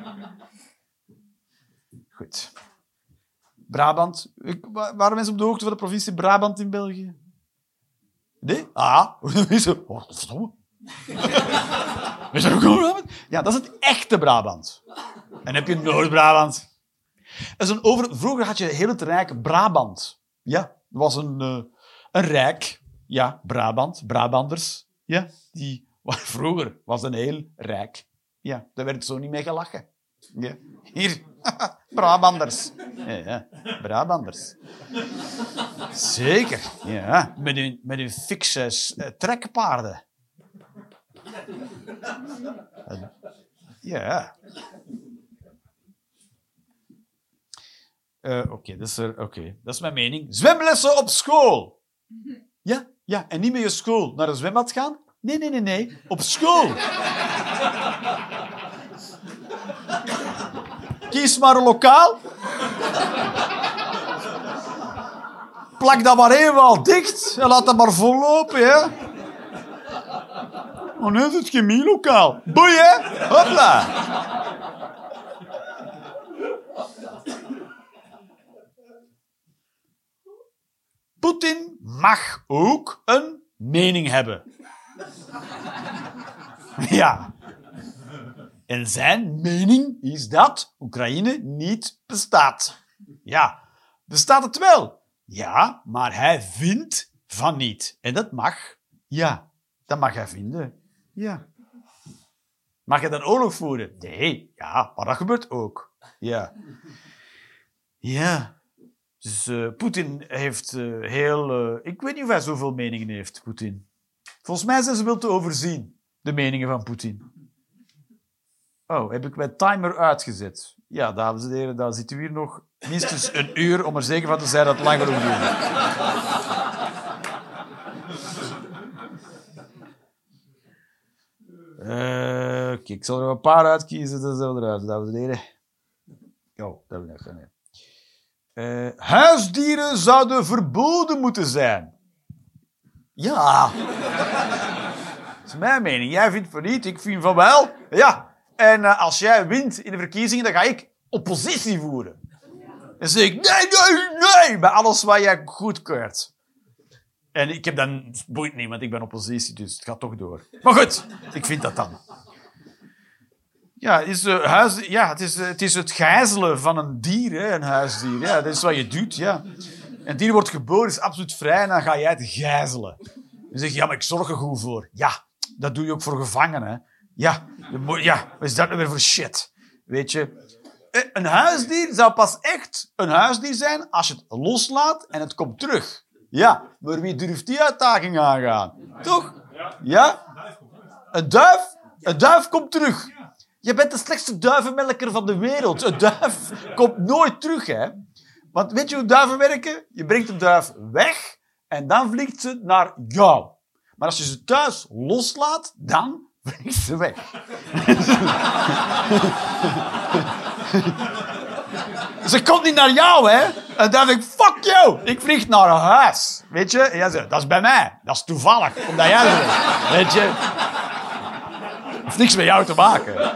Goed. Brabant. Waren mensen op de hoogte van de provincie Brabant in België? Nee? Ah, is er... Oh, verdomme. Is er ook een Brabant? Ja, dat is het echte Brabant. En dan heb je Noord-Brabant. Dat is een over... Vroeger had je heel het rijk Brabant. Ja, dat was een, uh, een rijk. Ja, Brabant. Brabanders. Ja, die... Vroeger was een heel rijk. Ja, daar werd zo niet mee gelachen. Ja. Hier, Brabanders. Ja, ja, Brabanders. Zeker, ja. Met hun, met hun fikse uh, trekpaarden. Uh, ja. Uh, Oké, okay, dat, okay. dat is mijn mening. Zwemlessen op school. Ja, ja, en niet met je school naar een zwembad gaan. Nee, nee, nee, nee. Op school. Kies maar een lokaal. Plak dat maar eenmaal dicht en laat dat maar vollopen, hè. Oh nee, het is chemielokaal. Boeien, hopla. Poetin mag ook een mening hebben. Ja. En zijn mening is dat Oekraïne niet bestaat. Ja. Bestaat het wel? Ja, maar hij vindt van niet. En dat mag. Ja, dat mag hij vinden. Ja. Mag hij dan oorlog voeren? Nee. Ja, maar dat gebeurt ook. Ja. Ja. Dus uh, Poetin heeft uh, heel... Uh, ik weet niet of hij zoveel meningen heeft, Poetin. Volgens mij zijn ze wel te overzien, de meningen van Poetin. Oh, heb ik mijn timer uitgezet? Ja, dames en heren, dan zitten we hier nog minstens een uur om er zeker van te zijn dat het lang genoeg duurt. Uh, Oké, ik zal er nog een paar uitkiezen, dan zijn we eruit, dames en heren. Oh, dat wil ik nog niet. Uh, huisdieren zouden verboden moeten zijn. Ja. Dat is mijn mening. Jij vindt van niet, ik vind van wel. Ja. En uh, als jij wint in de verkiezingen, dan ga ik oppositie voeren. Dan zeg ik, nee, nee, nee, bij alles wat jij goedkeurt. En ik heb dan, het boeit niet, want ik ben oppositie, dus het gaat toch door. Maar goed, ik vind dat dan. Ja, het is, uh, huis, ja het, is, uh, het is het gijzelen van een dier, hè, een huisdier. Ja, dat is wat je doet, ja. Een dier wordt geboren, is absoluut vrij, en dan ga jij het gijzelen. Dan zeg je, ja, maar ik zorg er goed voor. Ja, dat doe je ook voor gevangenen. Ja, ja, wat is dat nou weer voor shit? Weet je, een huisdier zou pas echt een huisdier zijn als je het loslaat en het komt terug. Ja, maar wie durft die uitdaging aangaan? Toch? Ja? Een duif? Een duif komt terug. Je bent de slechtste duivenmelker van de wereld. Een duif komt nooit terug, hè. Want weet je hoe duiven werken? Je brengt de duif weg en dan vliegt ze naar jou. Maar als je ze thuis loslaat, dan vliegt ze weg. Ze komt niet naar jou, hè. En dan denk ik, fuck you. Ik vlieg naar huis. Weet je? En jij zegt, dat is bij mij. Dat is toevallig, omdat jij er bent. Weet je? Het heeft niks met jou te maken.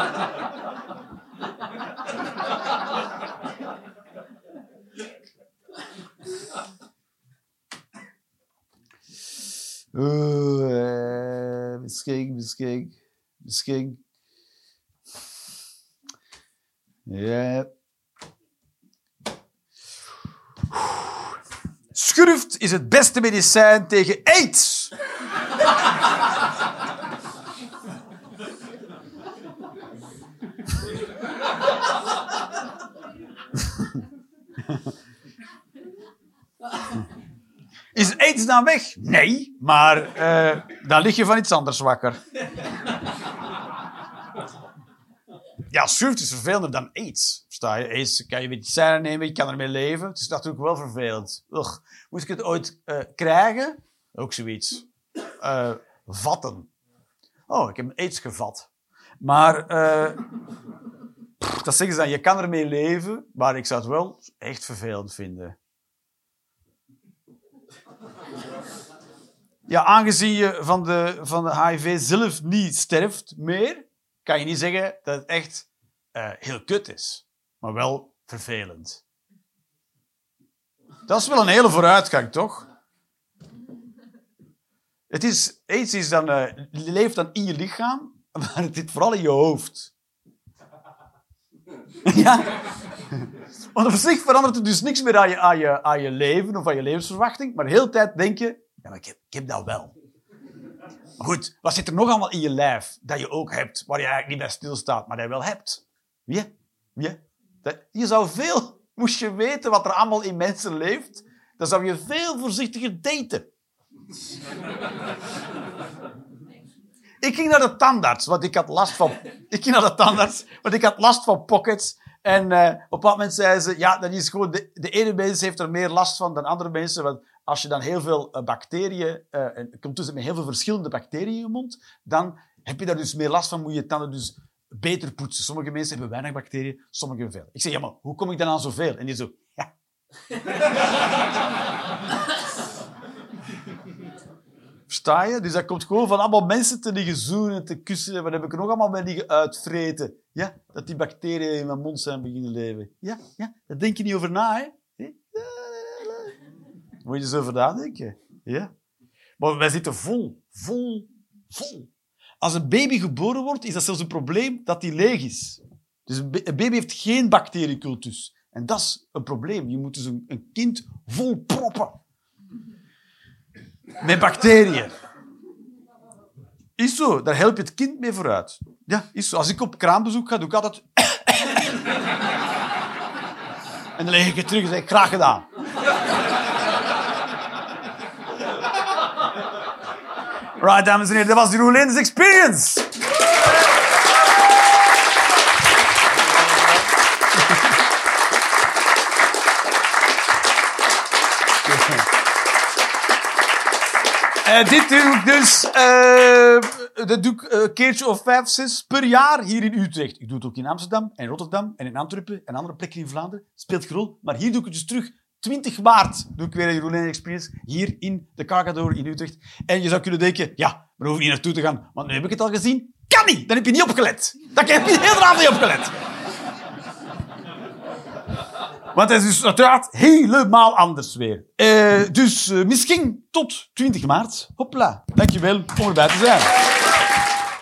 Uh, misschien, misschien, misschien. Ja. Schurft is het beste medicijn tegen aids. Is aids dan weg? Nee, maar uh, dan lig je van iets anders wakker. ja, surf is vervelender dan aids. Versta je? Aids kan je medicijnen nemen, je kan ermee leven. Het is natuurlijk wel vervelend. Ugh. Moest ik het ooit uh, krijgen? Ook zoiets. Uh, vatten. Oh, ik heb aids gevat. Maar, uh, pff, dat zeggen ze dan, je kan ermee leven, maar ik zou het wel echt vervelend vinden. Ja, aangezien je van de, van de H I V zelf niet sterft meer, kan je niet zeggen dat het echt uh, heel kut is. Maar wel vervelend. Dat is wel een hele vooruitgang, toch? Het is, aids is dan, uh, leeft dan in je lichaam, maar het zit vooral in je hoofd. Ja. Want op zich verandert er dus niks meer aan je, aan, je, aan je leven of aan je levensverwachting, maar de hele tijd denk je, ja, maar ik heb, ik heb dat wel. Maar goed, wat zit er nog allemaal in je lijf dat je ook hebt, waar je eigenlijk niet bij stilstaat, maar dat je wel hebt? Ja, ja. Dat, je zou veel, moest je weten wat er allemaal in mensen leeft, dan zou je veel voorzichtiger daten. Ik ging naar de tandarts, want ik had last van... Ik ging naar de tandarts, want ik had last van pockets. En uh, op een bepaald moment zei ze... Ja, dat is gewoon... De, de ene mens heeft er meer last van dan andere mensen. Want als je dan heel veel uh, bacteriën... Uh, en komt dus met heel veel verschillende bacteriën in je mond, dan heb je daar dus meer last van. Moet je tanden dus beter poetsen. Sommige mensen hebben weinig bacteriën, sommige veel. Ik zeg, ja, maar hoe kom ik dan aan zoveel? En die zo... Ja. Versta je? Dus dat komt gewoon van allemaal mensen te liggen zoenen, te kussen. Wat heb ik er nog allemaal mee liggen uitvreten? Ja, dat die bacteriën in mijn mond zijn beginnen leven. Ja, ja, daar denk je niet over na, hè? Moet je eens over nadenken. Ja. Maar wij zitten vol, vol, vol. Als een baby geboren wordt, is dat zelfs een probleem dat die leeg is. Dus een baby heeft geen bacteriecultus. En dat is een probleem. Je moet dus een, een kind vol proppen. Met bacteriën. Is zo. Daar help je het kind mee vooruit. Ja, is zo. Als ik op kraambezoek ga, doe ik altijd... en dan leg ik het terug en zeg ik, graag gedaan. Right, dames en heren, dat was de Roelind's Experience. Uh, dit doe ik dus uh, dat doe ik een keertje of vijf, zes per jaar hier in Utrecht. Ik doe het ook in Amsterdam en Rotterdam en in Antwerpen en andere plekken in Vlaanderen. Speelt geen rol. Maar hier doe ik het dus terug. twintig maart doe ik weer een Roelind's Experience hier in de Kagadoor in Utrecht. En je zou kunnen denken, ja, maar hoef ik niet naartoe te gaan, want nu heb ik het al gezien. Kan niet! Dan heb je niet opgelet. Dan heb je heel raar niet opgelet. Want het is dus uiteraard helemaal anders weer. Uh, dus uh, misschien tot twintig maart. Hopla. Dankjewel om erbij te zijn.